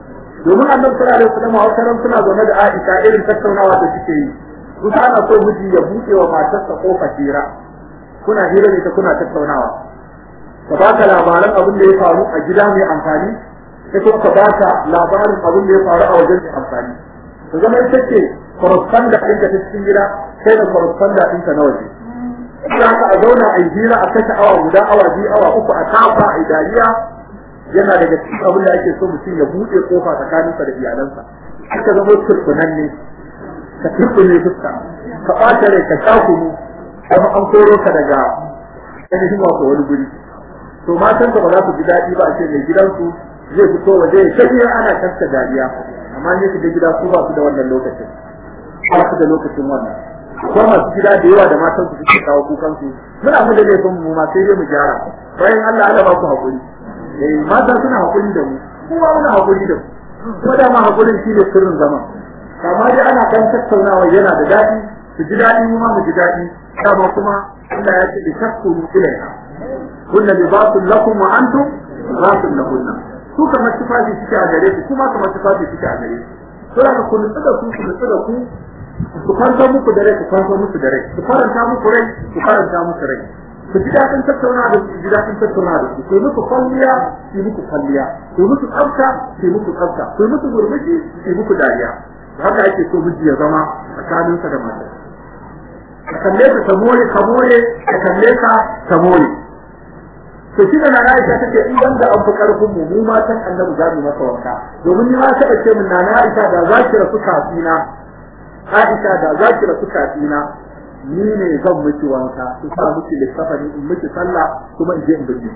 domin annabi sallallahu alaihi wasallam a wata ran suna zaune da Aisha irin tattaunawa da suke yi kusa ana so miji ya buɗe wa matarsa kofar hira kuna hira ne ta kuna tattaunawa ka baka labaran abin da ya faru a gida mai amfani sai kuma ka baka labarin abin da ya faru a wajen mai amfani to zama ita ce correspondent ɗinka ta cikin gida sai da correspondent ɗinka na waje za ka a zauna a yi hira a kashe awa guda awa biyu awa uku a tafa a dariya yana daga cikin abin da ake so mutum ya buɗe kofa tsakaninsa da iyalansa haka zama turkunan ne ka turkune fuska ka ɓata rai ka sha kunu kuma an koro ka daga ainihin wato wani guri to matan ka ba za su ji daɗi ba a ce mai gidansu zai fito waje ya shirya ana kasta dariya amma ne su ga gida su ba su da wannan lokacin ba su da lokacin wannan akwai masu gida da yawa da matan su suke kawo kukan su muna mu da laifin mu ma sai dai mu gyara bayan Allah Allah ba ku hakuri eh mata suna hakuri da mu kuma muna hakuri da mu kuma da ma hakurin shi ne sirrin zaman amma dai ana kan tattaunawa yana da daɗi su ji daɗi mu ma mu ji daɗi kama kuma Allah ya ce bi takkunu ilaiha kunna libasun lakum wa antum libasun lahunna su kamar tufafi suke a gare ku kuma kamar tufafi suke a gare ku to haka ku nutsu da su ku nutsu da ku ku kwanta muku da rai ku kwanta muku da rai ku faranta muku rai ku faranta muku rai ku ji daɗin tattauna da su ji daɗin tattauna da su ku muku kwalliya ku muku kwalliya ku muku tsafta ku muku tsafta ku muku gurbaci ku muku dariya haka ake so miji ya zama tsakaninsa da mata ka kalle ka ta more ka more ka kalle ka ta more to shi da na Aisha take in banda an fi karfin mu mu matan Annabi za mu masa wanka domin ni ma ta ce min na Aisha da za ki rasu kafina Aisha da za ki rasu kafina ni ne zan miki wanka ki sa miki lissafani in miki sallah kuma in je in biji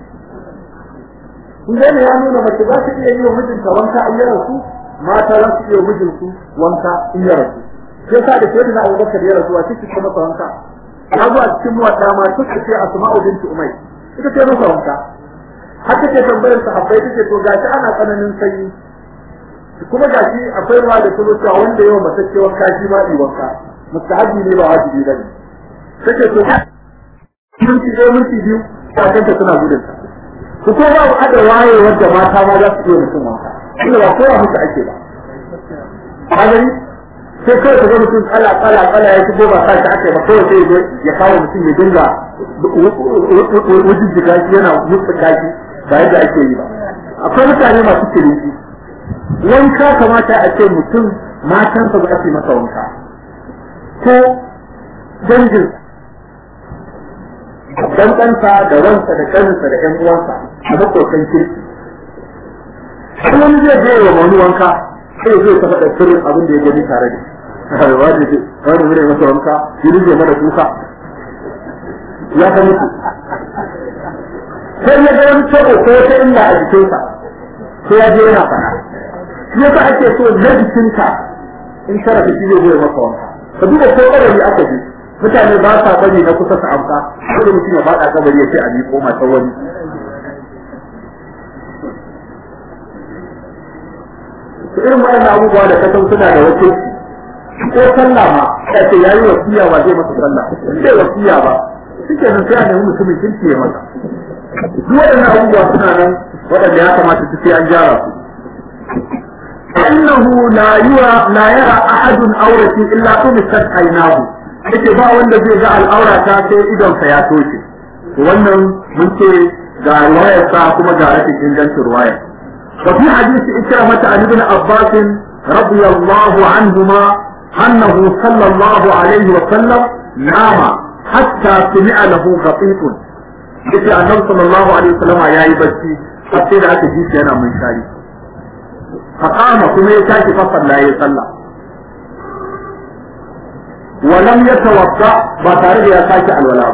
kun ga ne ya nuna mace za ta iya yi wa mijinta wanka a yaran su mata za su iya mijinsu wanka in ya rasu sai sa da sayyidina Abubakar ya rasu a cikin kuma masa wanka ya zo a cikin muwadda ma suka ce Asma'u binti Umay ita ce masa wanka haka ce tambayar sahabbai take to gashi ana tsananin sanyi kuma gashi akwai ruwa da kuma cewa wanda yawa masa ce wanka shi ma yi wanka mustahabi ne ba wajibi bane take to mun ci mun ci biyu kafin ta suna gudun ku ko ba ada waye wanda mata ma za su iya mutum wanka ina ba kowa musu ake ba kagani sai kai ka ga mutum kala kala kala ya shigo ba sai ake ba kawai sai ya kawo mutum ya dinga wajen jiga yana mutu kaji ba yadda ake yi ba akwai mutane masu kirinci wanka kamata a ce mutum matansa ba su masa wanka ko dangin dan ɗansa da wansa da ƙaninsa da ƴan uwansa a makokan kirki har wani zai je wa wani wanka sai zai taɓa da sirrin abin da ya gani tare da shi wani ce wani zai masa wanka shi zai mara kuka ya ta mutu sai ya ga wani tabo ko wata illa a jikinsa sai ya je yana faɗa shi yasa ake so na jikinka in sharafi shi zai zai masa wanka ka duba ko ƙarari aka ji mutane ba sa bari na kusa su amsa sai mutum ya faɗa kabari ya ce a miƙo mata wani to irin waɗannan abubuwa da kasan suna da wace ko sallah ma ya ce yayi wasiya ba zai masa sallah sai wasiya ba shike nan sai a nemi mutumin kirki ya masa duk waɗannan abubuwa suna nan waɗanda ya kamata su sai an gyara su annahu la yura la yara ahadun awrati illa tumisat aynahu yake ba wanda zai ga al'aurata sai idon sa ya toshe wannan mun ce ga riwayar sa kuma ga rashin ingancin riwayar wa fi hadisi ikramah an ibn abbas radiyallahu anhuma annahu sallallahu alaihi wa sallam nama hatta sami'a lahu ghatitun yace annabi sallallahu alaihi wa sallam yayi bacci sai da aka ji shi yana mun shari فقام كما يتاكي فصل لا يصلى ولم يتوضا بطارد يتاكي الولاء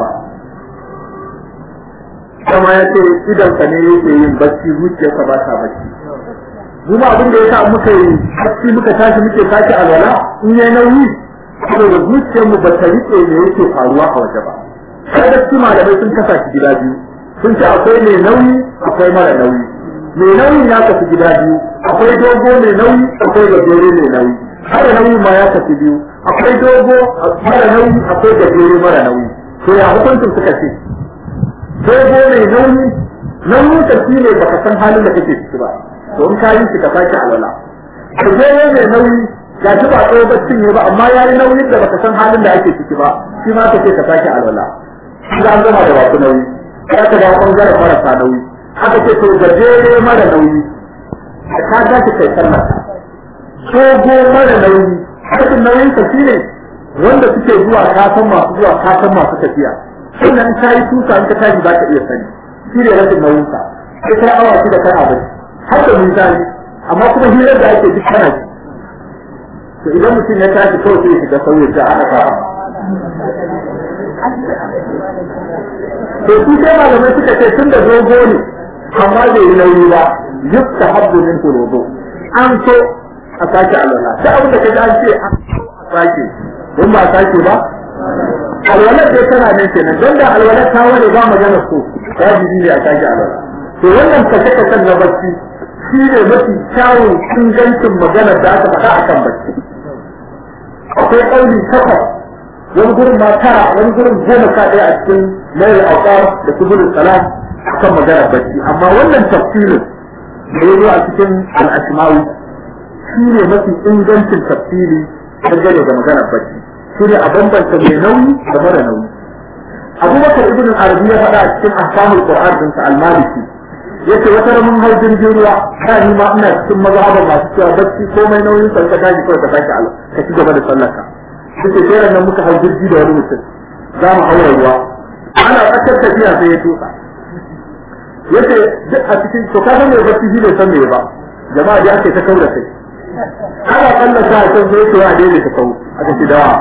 كما يتي إذا كان يتي بچي روچي سباتا بچي kuma abin da yasa muka yi hakki muka tashi muke tashi alwala in yayi nauyi saboda zuciyar mu bata rike ne yake faruwa a waje ba sai da kuma malamai sun kasa shi gida biyu sun ce akwai mai nauyi akwai mara nauyi mai nauyi ya kasu gida biyu akwai dogo mai nauyi akwai gajere mai nauyi mara nauyi ma ya kasu biyu akwai dogo mara nauyi akwai gajere mara nauyi to ya hukuncin suka ce dogo mai nauyi nauyin ka shi ne baka san halin da kake ciki ba to in ka yi shi ka sake alwala gajere mai nauyi ga shi ba tsawo baccin ne ba amma ya yi nauyin da baka san halin da ake ciki ba shi ma ka ce ka sake alwala shi an gama da wasu nauyi ya ka dawo ɓangaren marasa nauyi aka ce to gajere mara nauyi ka tashi kai sallah dogo mara nauyi aikin nauyin ka shine wanda suke zuwa kasan masu zuwa kasan masu tafiya sannan in kayi tusa in ka tashi ba ka iya sani shi ne rashin nauyin ka sai kai awa shi da kana bacci har da misali amma kuma hirar da ake duk kana ji to idan mutum ya tashi kawai sai ya shiga sauyin da aka fara to su sai malamai suka ce tun da dogo ne amma bai yi nauyi ba yukta habbu min turudu an so a sake alwala sai abin da ka ji an ce a sake don ba sake ba alwalar dai tana nan kenan don da alwalar ta wani ba magana so wajibi ne a sake alwala to wannan kashe-kashen na bacci shi ne mafi kyawun ingancin maganar da aka faɗa akan bacci akwai ƙauni takwas wani gurin ma tara wani gurin goma sha ɗaya a cikin mai alƙar da subulun salam akan maganar bacci amma wannan tafsirin da ya zo a cikin al'ashimawi shi ne mafi ingancin tafsiri dangane da maganar bacci shi ne a bambanta mai nauyi da mara nauyi abubakar ibn arabi ya faɗa a cikin ahkamul qur'an din sa al-maliki yace wata mun hau jirgin ruwa da ni ma ina cikin mazhaban masu cewa bacci komai nauyin sa ka tashi kawai ka tashi Allah ka ci gaba da sallarka yace sai nan muka hau jirgi da wani mutum za mu haura ruwa ana tsakar tafiya sai ya tusa yace duk a cikin to kaga mai bacci shi bai san me ba jama'a da ake ta kaura kai ana kallon sa kan sai to a daidai ta kau aka ci dawa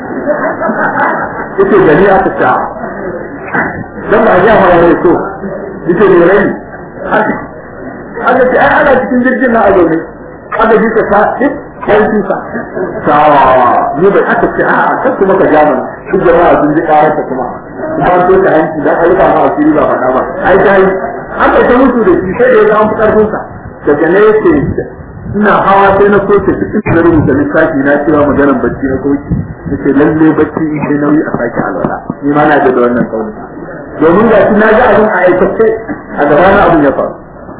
yace gani aka ta dan ba ya fara ne to yace ne rai aka ce ai ana cikin jirgin na azo ne aka ji ka ta duk kai tusa sawa ni bai aka ce a a kuma ka jama duk jama'a sun ji karar ta kuma kuma to ka hanci dan ayyuka ma asiri ba faɗa ba ai dai aka ta mutu da shi sai da ya an fitar kunsa daga ne yake ina hawa sai na soke cikin da rubuta lissafi na cewa maganar bacci na koki yace lalle bacci in sai nauyi a sake alwala ni ma na da wannan kauli domin ga shi na ga abin a aikace a gaba na abin ya faru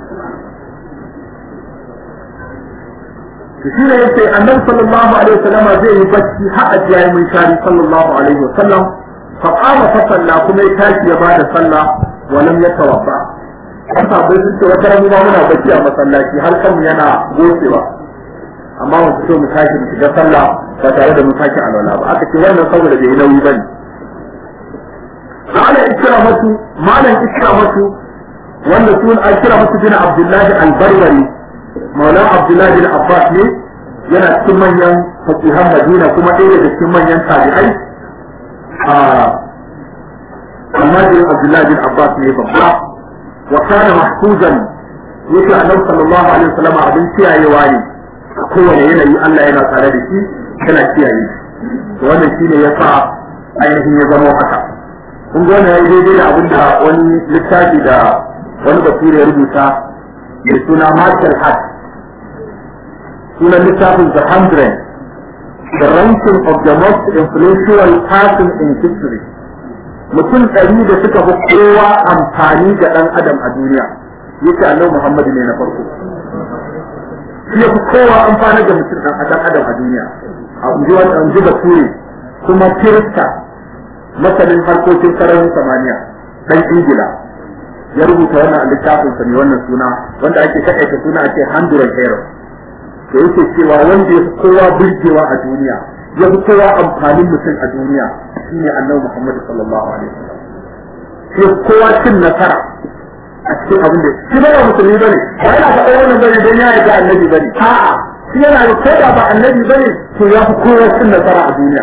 shi ne yace annabi sallallahu alaihi wasallam zai yi bacci har a jiya mun shari sallallahu alaihi wasallam fa qama fa salla kuma ya tashi ya bada sallah wa lam yatawadda haka bai ce wata ramu ba muna bacci a masallaci har kan yana gocewa amma mu fito mu tashi mu shiga sallah ba tare da mu sake alwala ba aka ce wannan saboda bai nauyi bane malam ikramatu malam ikramatu wanda sun an kira musu bin Abdullahi al-Barbari maula Abdullahi bin Abbas ne yana cikin manyan fakihan Madina kuma ɗaya daga cikin manyan tabi'ai a almajin Abdullahi bin Abbas ne babba wa kana mahfuzan yake annabi sallallahu alaihi wasallam abin kiyayewa ne kowane yanayi Allah yana tare da shi yana kiyaye shi wannan shine yasa ainihin ya zama haka kun ga wannan yayi daidai da abin da wani littafi da wani basira ya rubuta mai suna Marshall Hart sunan littafin The Hundred The Ranking of the Most Influential Person in History mutum ɗari da suka fi kowa amfani ga ɗan adam a duniya yake annabi Muhammadu ne na farko shi ya fi kowa amfani da mutum ɗan adam a duniya a unji wani unji bature kuma kirista masanin harkokin sararin samaniya ɗan Ingila ya rubuta wannan littafin sa ne wannan suna wanda ake takaita suna ake hundred hero da yake cewa wanda ya fi kowa burgewa a duniya ya fi kowa amfanin mutum a duniya shine annabi Muhammad sallallahu alaihi wasallam shi kowa cin nasara a cikin abin da shi ba musulmi bane ba yana faɗa wannan bane dan ya yi annabi bane a'a shi yana da koda ba annabi bane to ya fi kowa cin nasara a duniya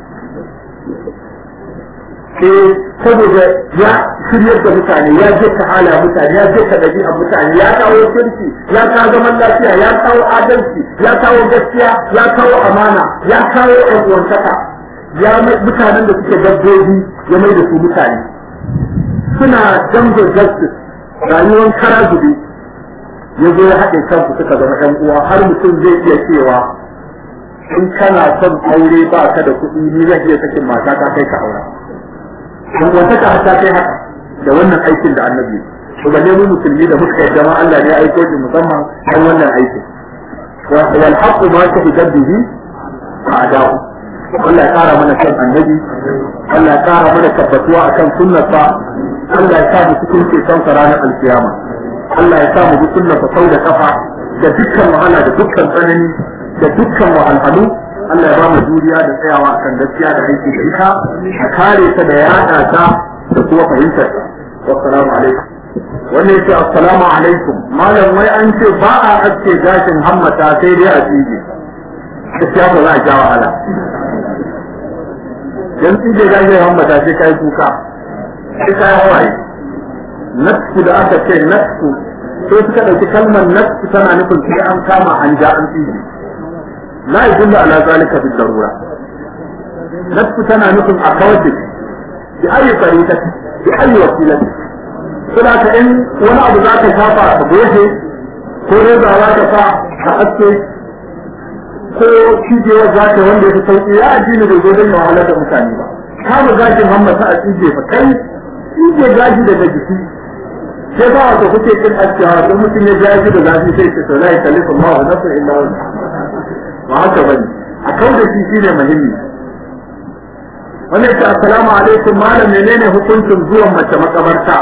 eh saboda ya shiryar da mutane ya je ta hala mutane ya je ta dabi'ar mutane ya kawo kirki ya kawo zaman lafiya ya kawo adalci ya kawo gaskiya ya kawo amana ya kawo ɗan'uwantaka ya mai mutanen da suke dabbobi ya mai da su mutane suna dango justice rayuwar kara zube ya zo ya haɗe kansu suka zama ɗan uwa har mutum zai iya cewa in kana son aure ba ka da kuɗi ni zan iya sakin mata ta kai ka aura don wata ta ta kai haka da wannan aikin da annabi to balle mu musulmi da muka yadda ma Allah ne ya aiko shi musamman dan wannan aikin wal haqqu ma shahidat bihi a'da'u. Allah ya kara mana kan annabi, Allah ya kara mana tabbatuwa akan sunnarsa, Allah ya sa mu cikin ceton ranar alkiyama, Allah ya sa mu bi sunnarsa sau da kafa da dukkan wahala da dukkan tsanani da dukkan wahalhalu. Allah ya ba mu juriya da tsayawa akan gaskiya da aiki da ita, a kare ta da yada ta da kuma fahimtar ta. Wassalamu alaikum. Wannan yace assalamu alaikum. Malam wai an ce ba a aske gashin hammata sai dai a tsige. Gaskiya ba za a ja wahala. Dan tsige gashin hammata sai kai kuka. Sai kai hawaye. Nafsu da aka ce nafsu sai suka dauki kalmar nafsu tana nufin sai an kama an ja an tsige. La yadullu ala zalika bil darura. Nafsu tana nufin a kawar da shi. Bi ayi tariqa bi ayi wasila. Suna ka in wani abu za ka shafa ka goge ko reza za ka sa ka aske ko cijewar za ka wanda ya fi sauƙi ya addini da godon ya wahalar da mutane ba. Kama gashin hammata a cije fa kai cije gashi daga jiki. Sai ba wato kuke kin askewa don mutum ya gashi da gashi sai ce to la yakallifu Allah nafsan illa wus'aha. Ba haka bane. A kau da shi shine muhimmi. Wannan ya ce assalamu alaikum malam menene hukuncin zuwan mace makabarta?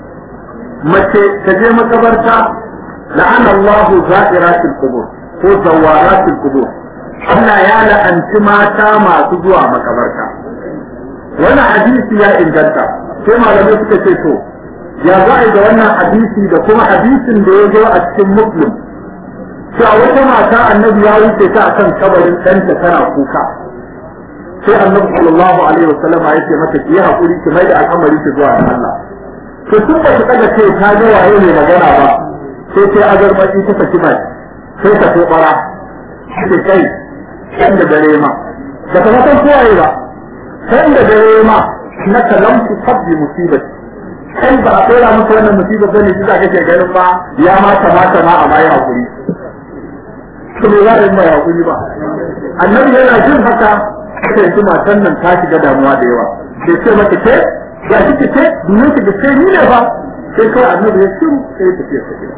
Mace ta je makabarta la'ana Allahu za'iratul qubur ko zawaratul qubur. Allah ya la'anci mata masu zuwa makabarta. Wannan hadisi ya inganta. Sai malamai suka ce to ya za'i da wannan hadisi da kuma hadisin da ya zo a cikin Muslim. Cewa wata mata annabi ya wuce ta akan kabarin ɗanta tana kuka. Sai annabi sallallahu alaihi wasallam ya ce mata ki yi hakuri ki mai da al'amari ki zuwa ga Allah. To tun ba su daga ce ta ga waye ne magana ba sai sai azarbaci ta saki mai sai ta so bara sai kai kan da dare ma da ta san kowaye ba kan da dare ma na kalamtu sabbi musibati kan ba a tsora musu wannan musibar bane shi zaka ke ganin ba ya ma kamata ma a mai hakuri to me za a yi mai hakuri ba annabi yana jin haka sai kuma sannan ta shiga damuwa da yawa sai ce mata ke ya kike ce duniya ki da sai ni ne ba sai kawai annabi ya shiru sai ta fiye ta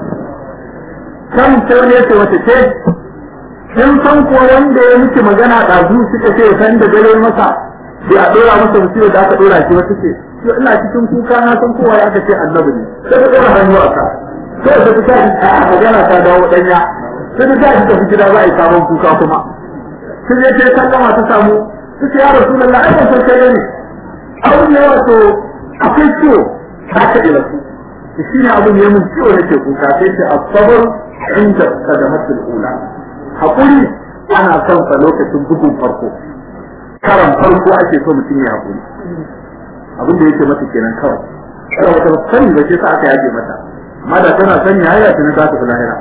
kan sai ne ce wata ce kin san ko wanda ya miki magana ɗazu suka ce san da dare masa sai a dora masa musiyo da aka dora shi wata ce to ina cikin kuka na san kowa ya ce annabi ne sai ta dora hannu a ka sai da ta ta magana ta dawo danya sai da ta tafi gida za a yi sabon kuka kuma sai ya ce sallama ta samu sai ya rasulullahi ai ban san kai ne abin ya wato akwai ciwo ta kaɗe da su shi ne abin ya mun ciwo nake kuka sai ce asabar inda kadamatul ula haƙuri ana son sa lokacin bugun farko karan farko ake so mutum ya haƙuri abin da yake mata kenan kawai kada wata sani ba ce sa aka yaje mata amma da tana sani haya ta na za ta fi lahira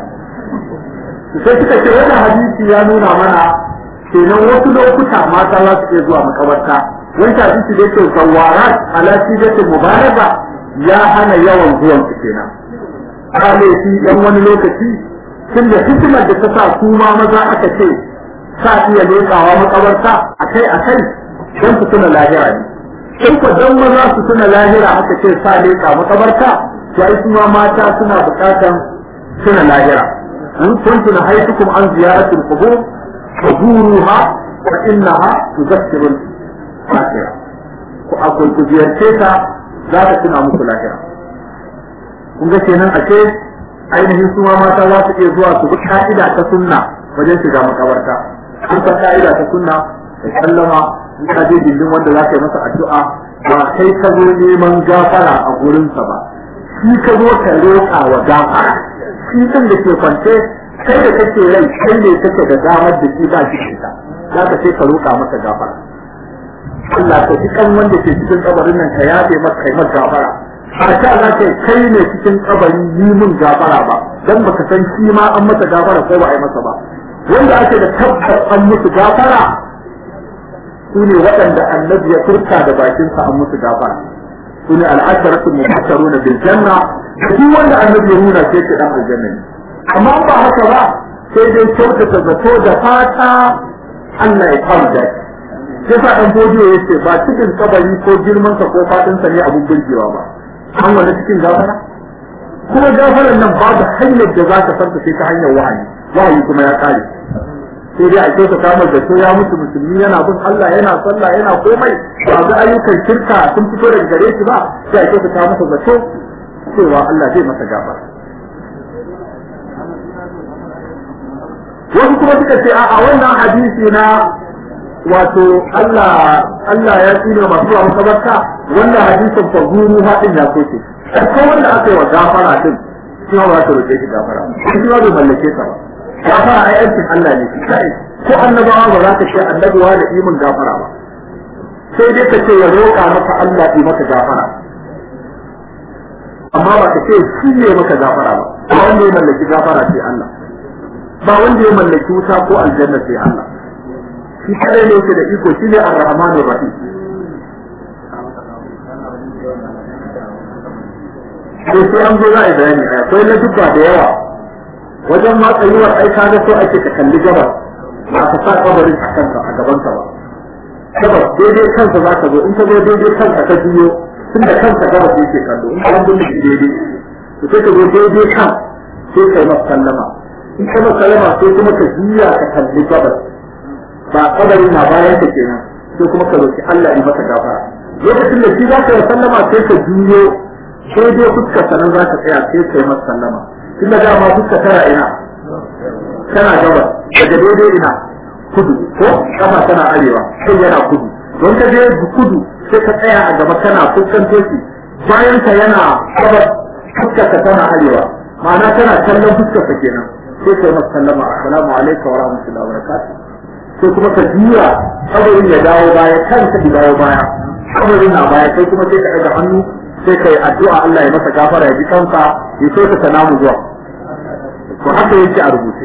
sai suka ce wannan hadisi ya nuna mana kenan wasu lokuta mata za su iya zuwa makabarta wani hadisi da yake zawarat ala sidatul mubalaga ya hana yawan zuwan su kenan kale shi dan wani lokaci tun da hikimar da ta sa su ma maza aka ce sa iya lekawa makabarta akai akai dan su tuna lahira ne in ko dan maza su tuna lahira aka ce sa leka makabarta to ai kuma mata suna bukatan tuna lahira in kuntum haytukum an ziyaratil qubur fazuruha fa innaha tudhakkiru lahira ko akwai ku ziyarce ta za ta tuna muku lahira kun ga kenan a ce ainihin su ma mata za su iya zuwa su bi ka'ida ta sunna wajen shiga makabarta an san ka'ida ta sunna da sallama in ka je gindin wanda za ka yi masa addu'a ba kai ka zo neman gafara a gurinsa ba shi ka zo ka roƙa wa gafara shi din da ke kwance kai da kake rai kai ne kake da damar da shi ba shi ka za ka ce ka roƙa masa gafara Allah ka ji kan wanda ke cikin kabarin nan ka yafe masa kai masa gafara ba ta za ka kai ne cikin kabari yi mun gafara ba dan baka san shi ma an masa gafara ko ba a yi masa ba wanda ake da tabbas an musu gafara su ne waɗanda annabi ya furta da bakinsa an musu gafara su ne al'asharatu mubashsharuna bil janna shi wanda annabi ya nuna sai ke dan aljanna ne amma ba haka ba sai dai kyautata zato da fata Allah ya kawo da sai fa dan bodiyo yace ba cikin kabari ko girman sa ko fadin sa ne abun burgewa ba an wanda cikin gafara kuma gafaran nan babu hanyar da za ka san ta sai ta hanyar wahayi wahayi kuma ya kare sai dai a kyauta kamar da to ya mutu musulmi yana bin Allah yana sallah yana komai ba ga ayyukan shirka sun fito daga gare shi ba sai a kyauta ta masa zato cewa Allah zai masa gafara. Wasu kuma suka ce a wannan hadisi na wato Allah Allah ya tsine masu zuwa makabarta wannan hadisin fa guru hadin ya soke sai wanda aka yi wa gafara din shi ma ba ta roƙe shi gafara shi ma bai mallake ta ba gafara ai aikin Allah ne kai ko annabawa ba za ka ce annabawa da imin gafara ba sai dai ka ce ya roƙa maka Allah yi maka gafara amma ba ka ce shi ne maka gafara ba ba wanda ya mallaki gafara sai Allah ba wanda ya mallaki wuta ko aljanna sai Allah shi kadai ne yake da iko shine ar-rahmanur rahim sai sai an zo za a yi bayani akwai na dubba da yawa wajen ma tsayuwar aika da so ake ka kalli gabar ba ka sa kabarin a kanka a gabanka ba gabar daidai kansa za ka zo in ka zo daidai kanka ka juyo tun da kanka gabar yake kallo in ka zo daidai to sai ka zo daidai kan sai kai masa sallama in ka masa sallama sai kuma ka juya ka kalli gabar ba kabarin na bayan ka kenan sai kuma ka roki Allah ya maka gafara lokacin da shi za ka yi sallama sai ka juyo daidai fuskar sanan za ka tsaya sai kai masa sallama tunda dama fuska tana ina tana gabas daga daidai ina kudu ko kama tana arewa sai yana kudu don ka je kudu sai ka tsaya a gaba kana fuskanto shi bayan ka yana gabas fuskar ka tana arewa ma'ana tana kallon fuskar ka kenan sai kai masa sallama assalamu alaikum wa rahmatullahi wa barakatuh sai kuma ka juya kabarin ya dawo baya kanka ya dawo baya kabarin na baya sai kuma sai ka ɗaga hannu sai kai addu'a Allah ya masa gafara ya ji kansa ya so ta namu zuwa to haka yake a rubuce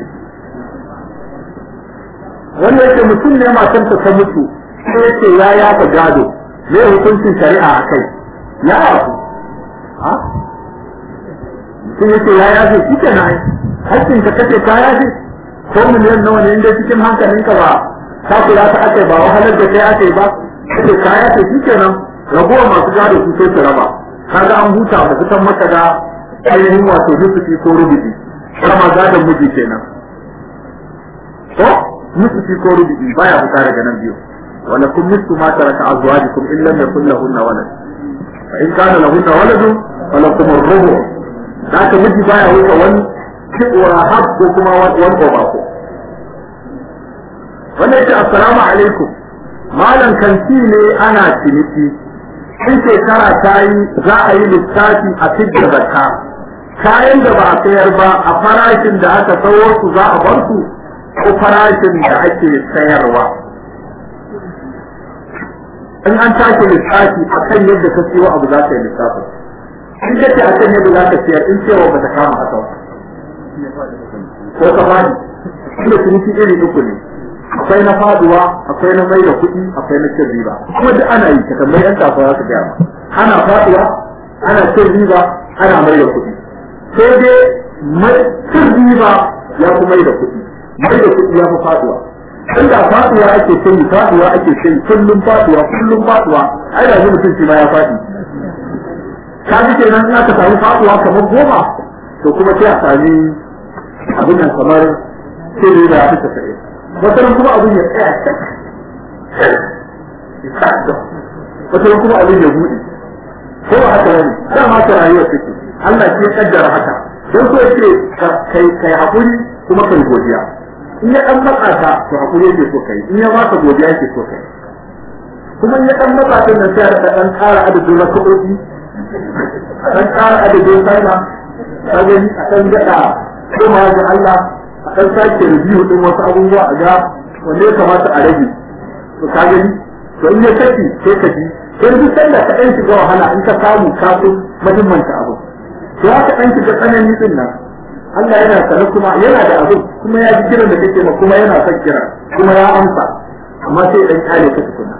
wanda yake mutum ne matan ta ta mutu sai yake ya yafa gado me hukuncin shari'a a kai ya yafu ha mutum yake ya yafe shi ke nan hakkin ka kace ka yafe ko miliyan nawa ne inda cikin hankalinka ba ka kula ta ake ba wahalar da kai ake ba kace ka yafe shi ke nan rabuwa masu gado su sai su raba kaga an huta da fitan maka da ainihin wato nufi ko rubuci kama gadon miji kenan ko nufi ko rubuci baya fita daga nan biyu wala kun nisfu ma taraka azwajukum illa lam yakul lahunna walad fa in kana lahunna waladun falakum ar-rubu haka miji baya wuce wani kibura hab ko kuma wani ba ko wannan yake assalamu alaikum malan kanti ne ana ciniki in shekara ta yi za a yi lissafi a fidda zakka kayan da ba a sayar ba a farashin da aka sayo su za a bar su ko farashin da ake sayarwa in an tashi lissafi a kan yadda ka siyo abu za ka yi lissafi in ka ce a kan yadda za ka siyar in cewa ba ta kama haka ko ka bani inda ciniki iri uku ne akwai na faduwa akwai na mai da kuɗi akwai na cin riba kuma duk ana yi ka tambayi yan kasuwa su gaya ana faduwa ana cin riba ana mai da kuɗi sai dai mai cin riba ya fi mai da kuɗi mai da kuɗi ya fi faduwa inda faduwa ake cin faduwa ake cin kullum faduwa kullum faduwa ai da mutum shi ma ya faɗi ka ji kenan in aka samu faduwa kamar goma to kuma sai a sami abin nan kamar cin riba ya fi tafiye wataran kuma abin ya tsaya wataran kuma abin ya buɗe ko ba haka ne dama ta rayuwa take Allah shi ya kaddara haka don so yake kai kai hakuri kuma kai godiya in ya dan matsa ka to hakuri yake so kai in ya baka godiya yake so kai kuma in ya dan matsa ka nan sai ka dan ƙara adadin rak'o'i dan ƙara adadin sallah kaga a dan gada kuma ga Allah a ɗan sake review ɗin wasu abubuwa a ga wanda ya kamata a rage to ka gani to in ya saki sai ka ji sai duk sanda ka ɗan shiga wahala in ka samu kafin muhimmanta abu to haka ɗan shiga tsanani ɗin nan Allah yana sanar kuma yana da abu kuma ya ji kiran da kake ma kuma yana son kira kuma ya amsa amma sai ɗan kyale ka tukuna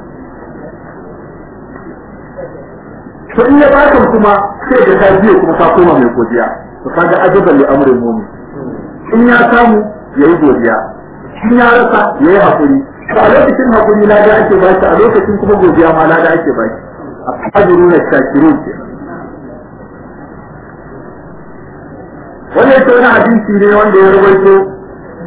to in ya baka kuma sai da ka biyo kuma ka koma mai godiya to kaga ajaban li amrin mu'min in ya samu ya yi godiya in ya rasa ya yi haƙuri to a lokacin haƙuri lada ake ba shi a lokacin kuma godiya ma lada ake ba shi a fajiru na shakirun ke wanda yake wani hadisi ne wanda ya rawaito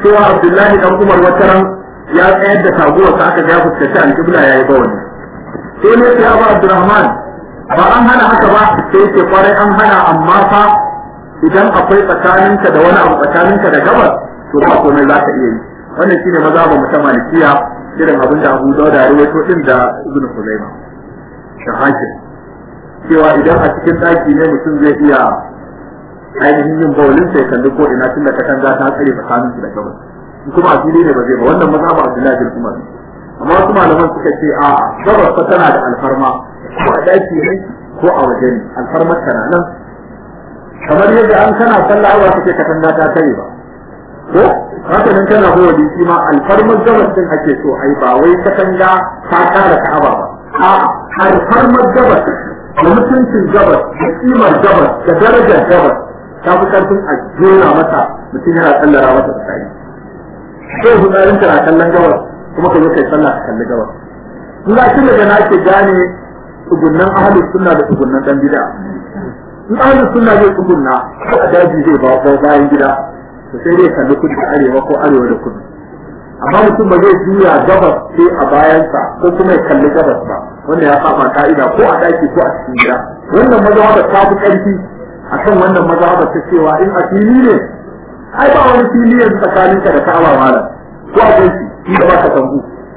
cewa Abdullahi dan Umar wataran ya tsayar da taguwar sa aka ga fuskanci al-qibla yayi ba wani sai ne ya ba Abdurrahman ba an hana haka ba sai ce kwarai an hana amma fa idan akwai tsakaninka da wani abu tsakaninka da gabas to ba komai za ka iya yi wannan shine mazhabin mu ta Malikiya irin abin da Abu Dawud da rawaito din da Ibn Khuzaimah da Hakim cewa idan a cikin daki ne mutum zai iya ainihin yin bawlin sai kalli ko ina tun da katanga ta tsare tsakaninsu da gabas kuma a fili ne ba zai ba wannan mazhabin Abdullahi bin Umar amma wasu malaman suka ce a gabas fa tana da alfarma ko a daki ne ko a waje ne alfarmar tana nan kamar yadda an kana sallah ba kake katanga ta tare ba ko haka nan kana bawli shi ma alfarmar gabas din ake so ai ba wai katanga ta kare Ka'aba ba a alfarmar gabas da mutuncin gabas da kimar gabas da darajar gabas ta fi karfin a jera mata mutum yana tsallara mata tsakani sai hudarin tana kallon gabas kuma ka zo kai sallah ka kalli gabas in ga tun daga na ake gane tsugunnan ahlus sunna da tsugunnan dan bid'a in ahlus sunna zai tsugunna ko a daji zai ba bayan gida to sai dai kalli kudu da arewa ko arewa da kudu amma mutum ba zai juya gabas sai a bayansa ko kuma ya kalli gabas ba wanda ya saba ka'ida ko a daki ko a cikin gida wannan mazhaba ta fi ƙarfi akan wannan mazhaba ta cewa in a fili ne ai ba wani fili yanzu tsakaninka da Ka'aba malam ko a gaishe shi da baka tambu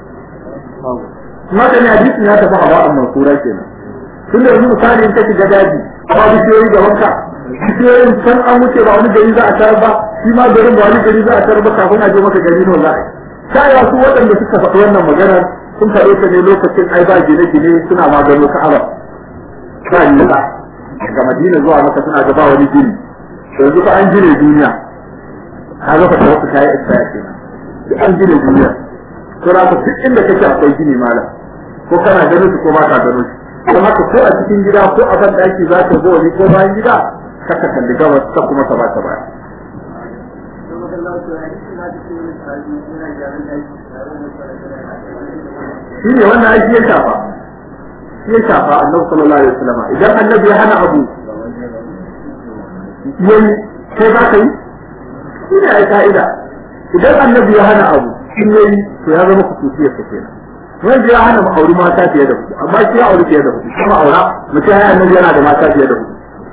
maka ne hadisin ya tafi hawa amma sura kenan tun da yanzu misali in ka shiga daji ba bishiyoyi da wanka bishiyoyin can an wuce ba wani gari za a tarar ba shi ma garin ba wani gari za a tarar ba kafin a je maka gari nawa za a yi kaya su waɗanda suka faɗi wannan maganar sun faɗe ta ne lokacin ai ba gine-gine suna magano Ka'aba ba ni ba daga Madina zuwa Makka suna ga ba wani gini yanzu fa an gine duniya kaga fa wasu kai expire kenan duk an gine duniya to da ka duk inda kake akwai gini malam ko kana ganin su ko ba ka ganin su kuma haka ko a cikin gida ko a ban daki za ka zo wani ko bayan gida ka ka kalli gabas ka kuma ka ba ta baya shi ne wannan aiki ya shafa shi ya shafa annabi sallallahu alaihi wasallam idan annabi ya hana abu yayi sai za ka yi shi ne ai ka'ida idan annabi ya hana abu in yayi to ya zama kusurciyar sa kenan wanda ya hana auri mata fiye da hudu amma shi ya auri fiye da hudu kuma aura mutum ya annabi yana da mata fiye da hudu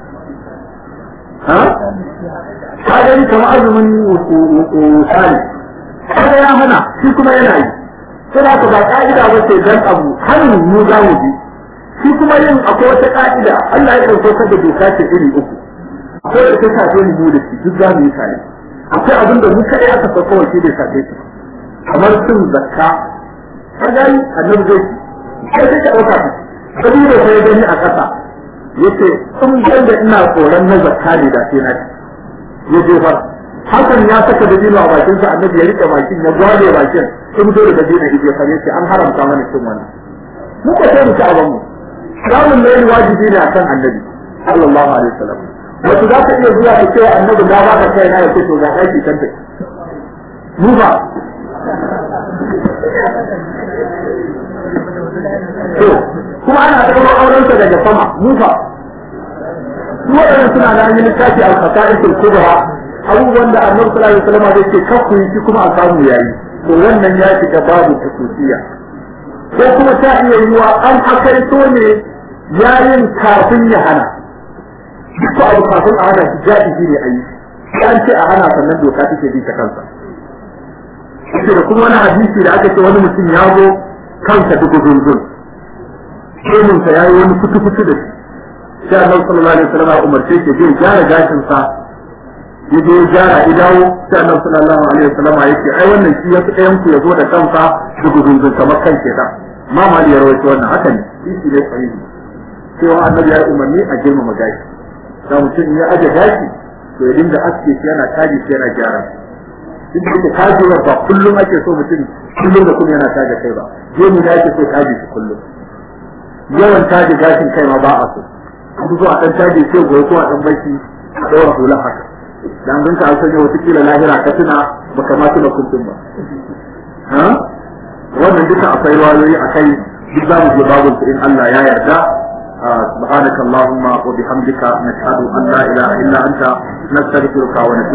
ha ka gani kamar azumin misali kaga ya hana shi kuma yana yi sai da ba ka'ida ba ce dan abu hanin mu za mu bi shi kuma yin akwai wata ka'ida Allah ya dauko ta da doka ce iri uku akwai da ta shafe mu da shi duk za mu yi tare akwai abin da mu kai aka sako wa shi da shafe shi kamar cin zakka kaga yi annabi zai sai sai ka dauka shi da sai gani a kasa yace in ganda ina tsoron na zakka ne da sai na ya jefar hakan ya saka da dino a bakin sa annabi ya rike bakin ya gwade bakin sai mu dole da dino ya fare shi an haramta mana cin wannan mu ko sai mu ci aban mu samun ne wajibi ne akan annabi sallallahu alaihi wasallam wato za ka iya zuwa ka ce annabi da ba ka kai na yake to ga kai kanta mu ba to kuma ana da auren sa daga sama mu ba su waɗanda suna da hanyar littafi al-fasa'il kubra abubuwan da annabi sallallahu alaihi wasallam zai ce kakku yi kuma a samu yayi to wannan ya shiga babu kusuciya ko kuma ta iya yiwa an akaito ne yayin kafin ya hana duk abu kafin a hana shi ja'izi ne ayi an ce a hana sannan doka take bi ta kansa shi da kuma wani hadisi da aka ce wani mutum ya zo kansa duk zunzun kemin sa yayi wani fitu-fitu da shi sai Allah sallallahu alaihi wasallam ya umarce shi zai gyara gashin sa yaje ya gyara idawo sai Allah sallallahu alaihi wasallam ya ce ai wannan shi yafi ɗayan ku ya zo da kansa duk zunzun kamar kan kenan ma ma ya rawaito wannan haka ne shi ne sahihi cewa annabi ya umarni a girmama gashi da mutum ya aje gashi to ya dinga aske shi yana taji shi yana gyara duk da kajewa ba kullum ake so mutum kullum da kuma yana taje kai ba gemu da ake so taji shi kullum yawan taje gashin kai ma ba a so an zo a dan taje sai goyi ko a dan baki a daura hula haka dan ganka an sanya wata kila lahira ka tuna baka ma tuna kuntun ba ha wannan duka akwai wayoyi akai duk za mu je babun in Allah ya yarda سبحانك اللهم وبحمدك نشهد أن لا إله إلا أنت نستغفرك ونتوب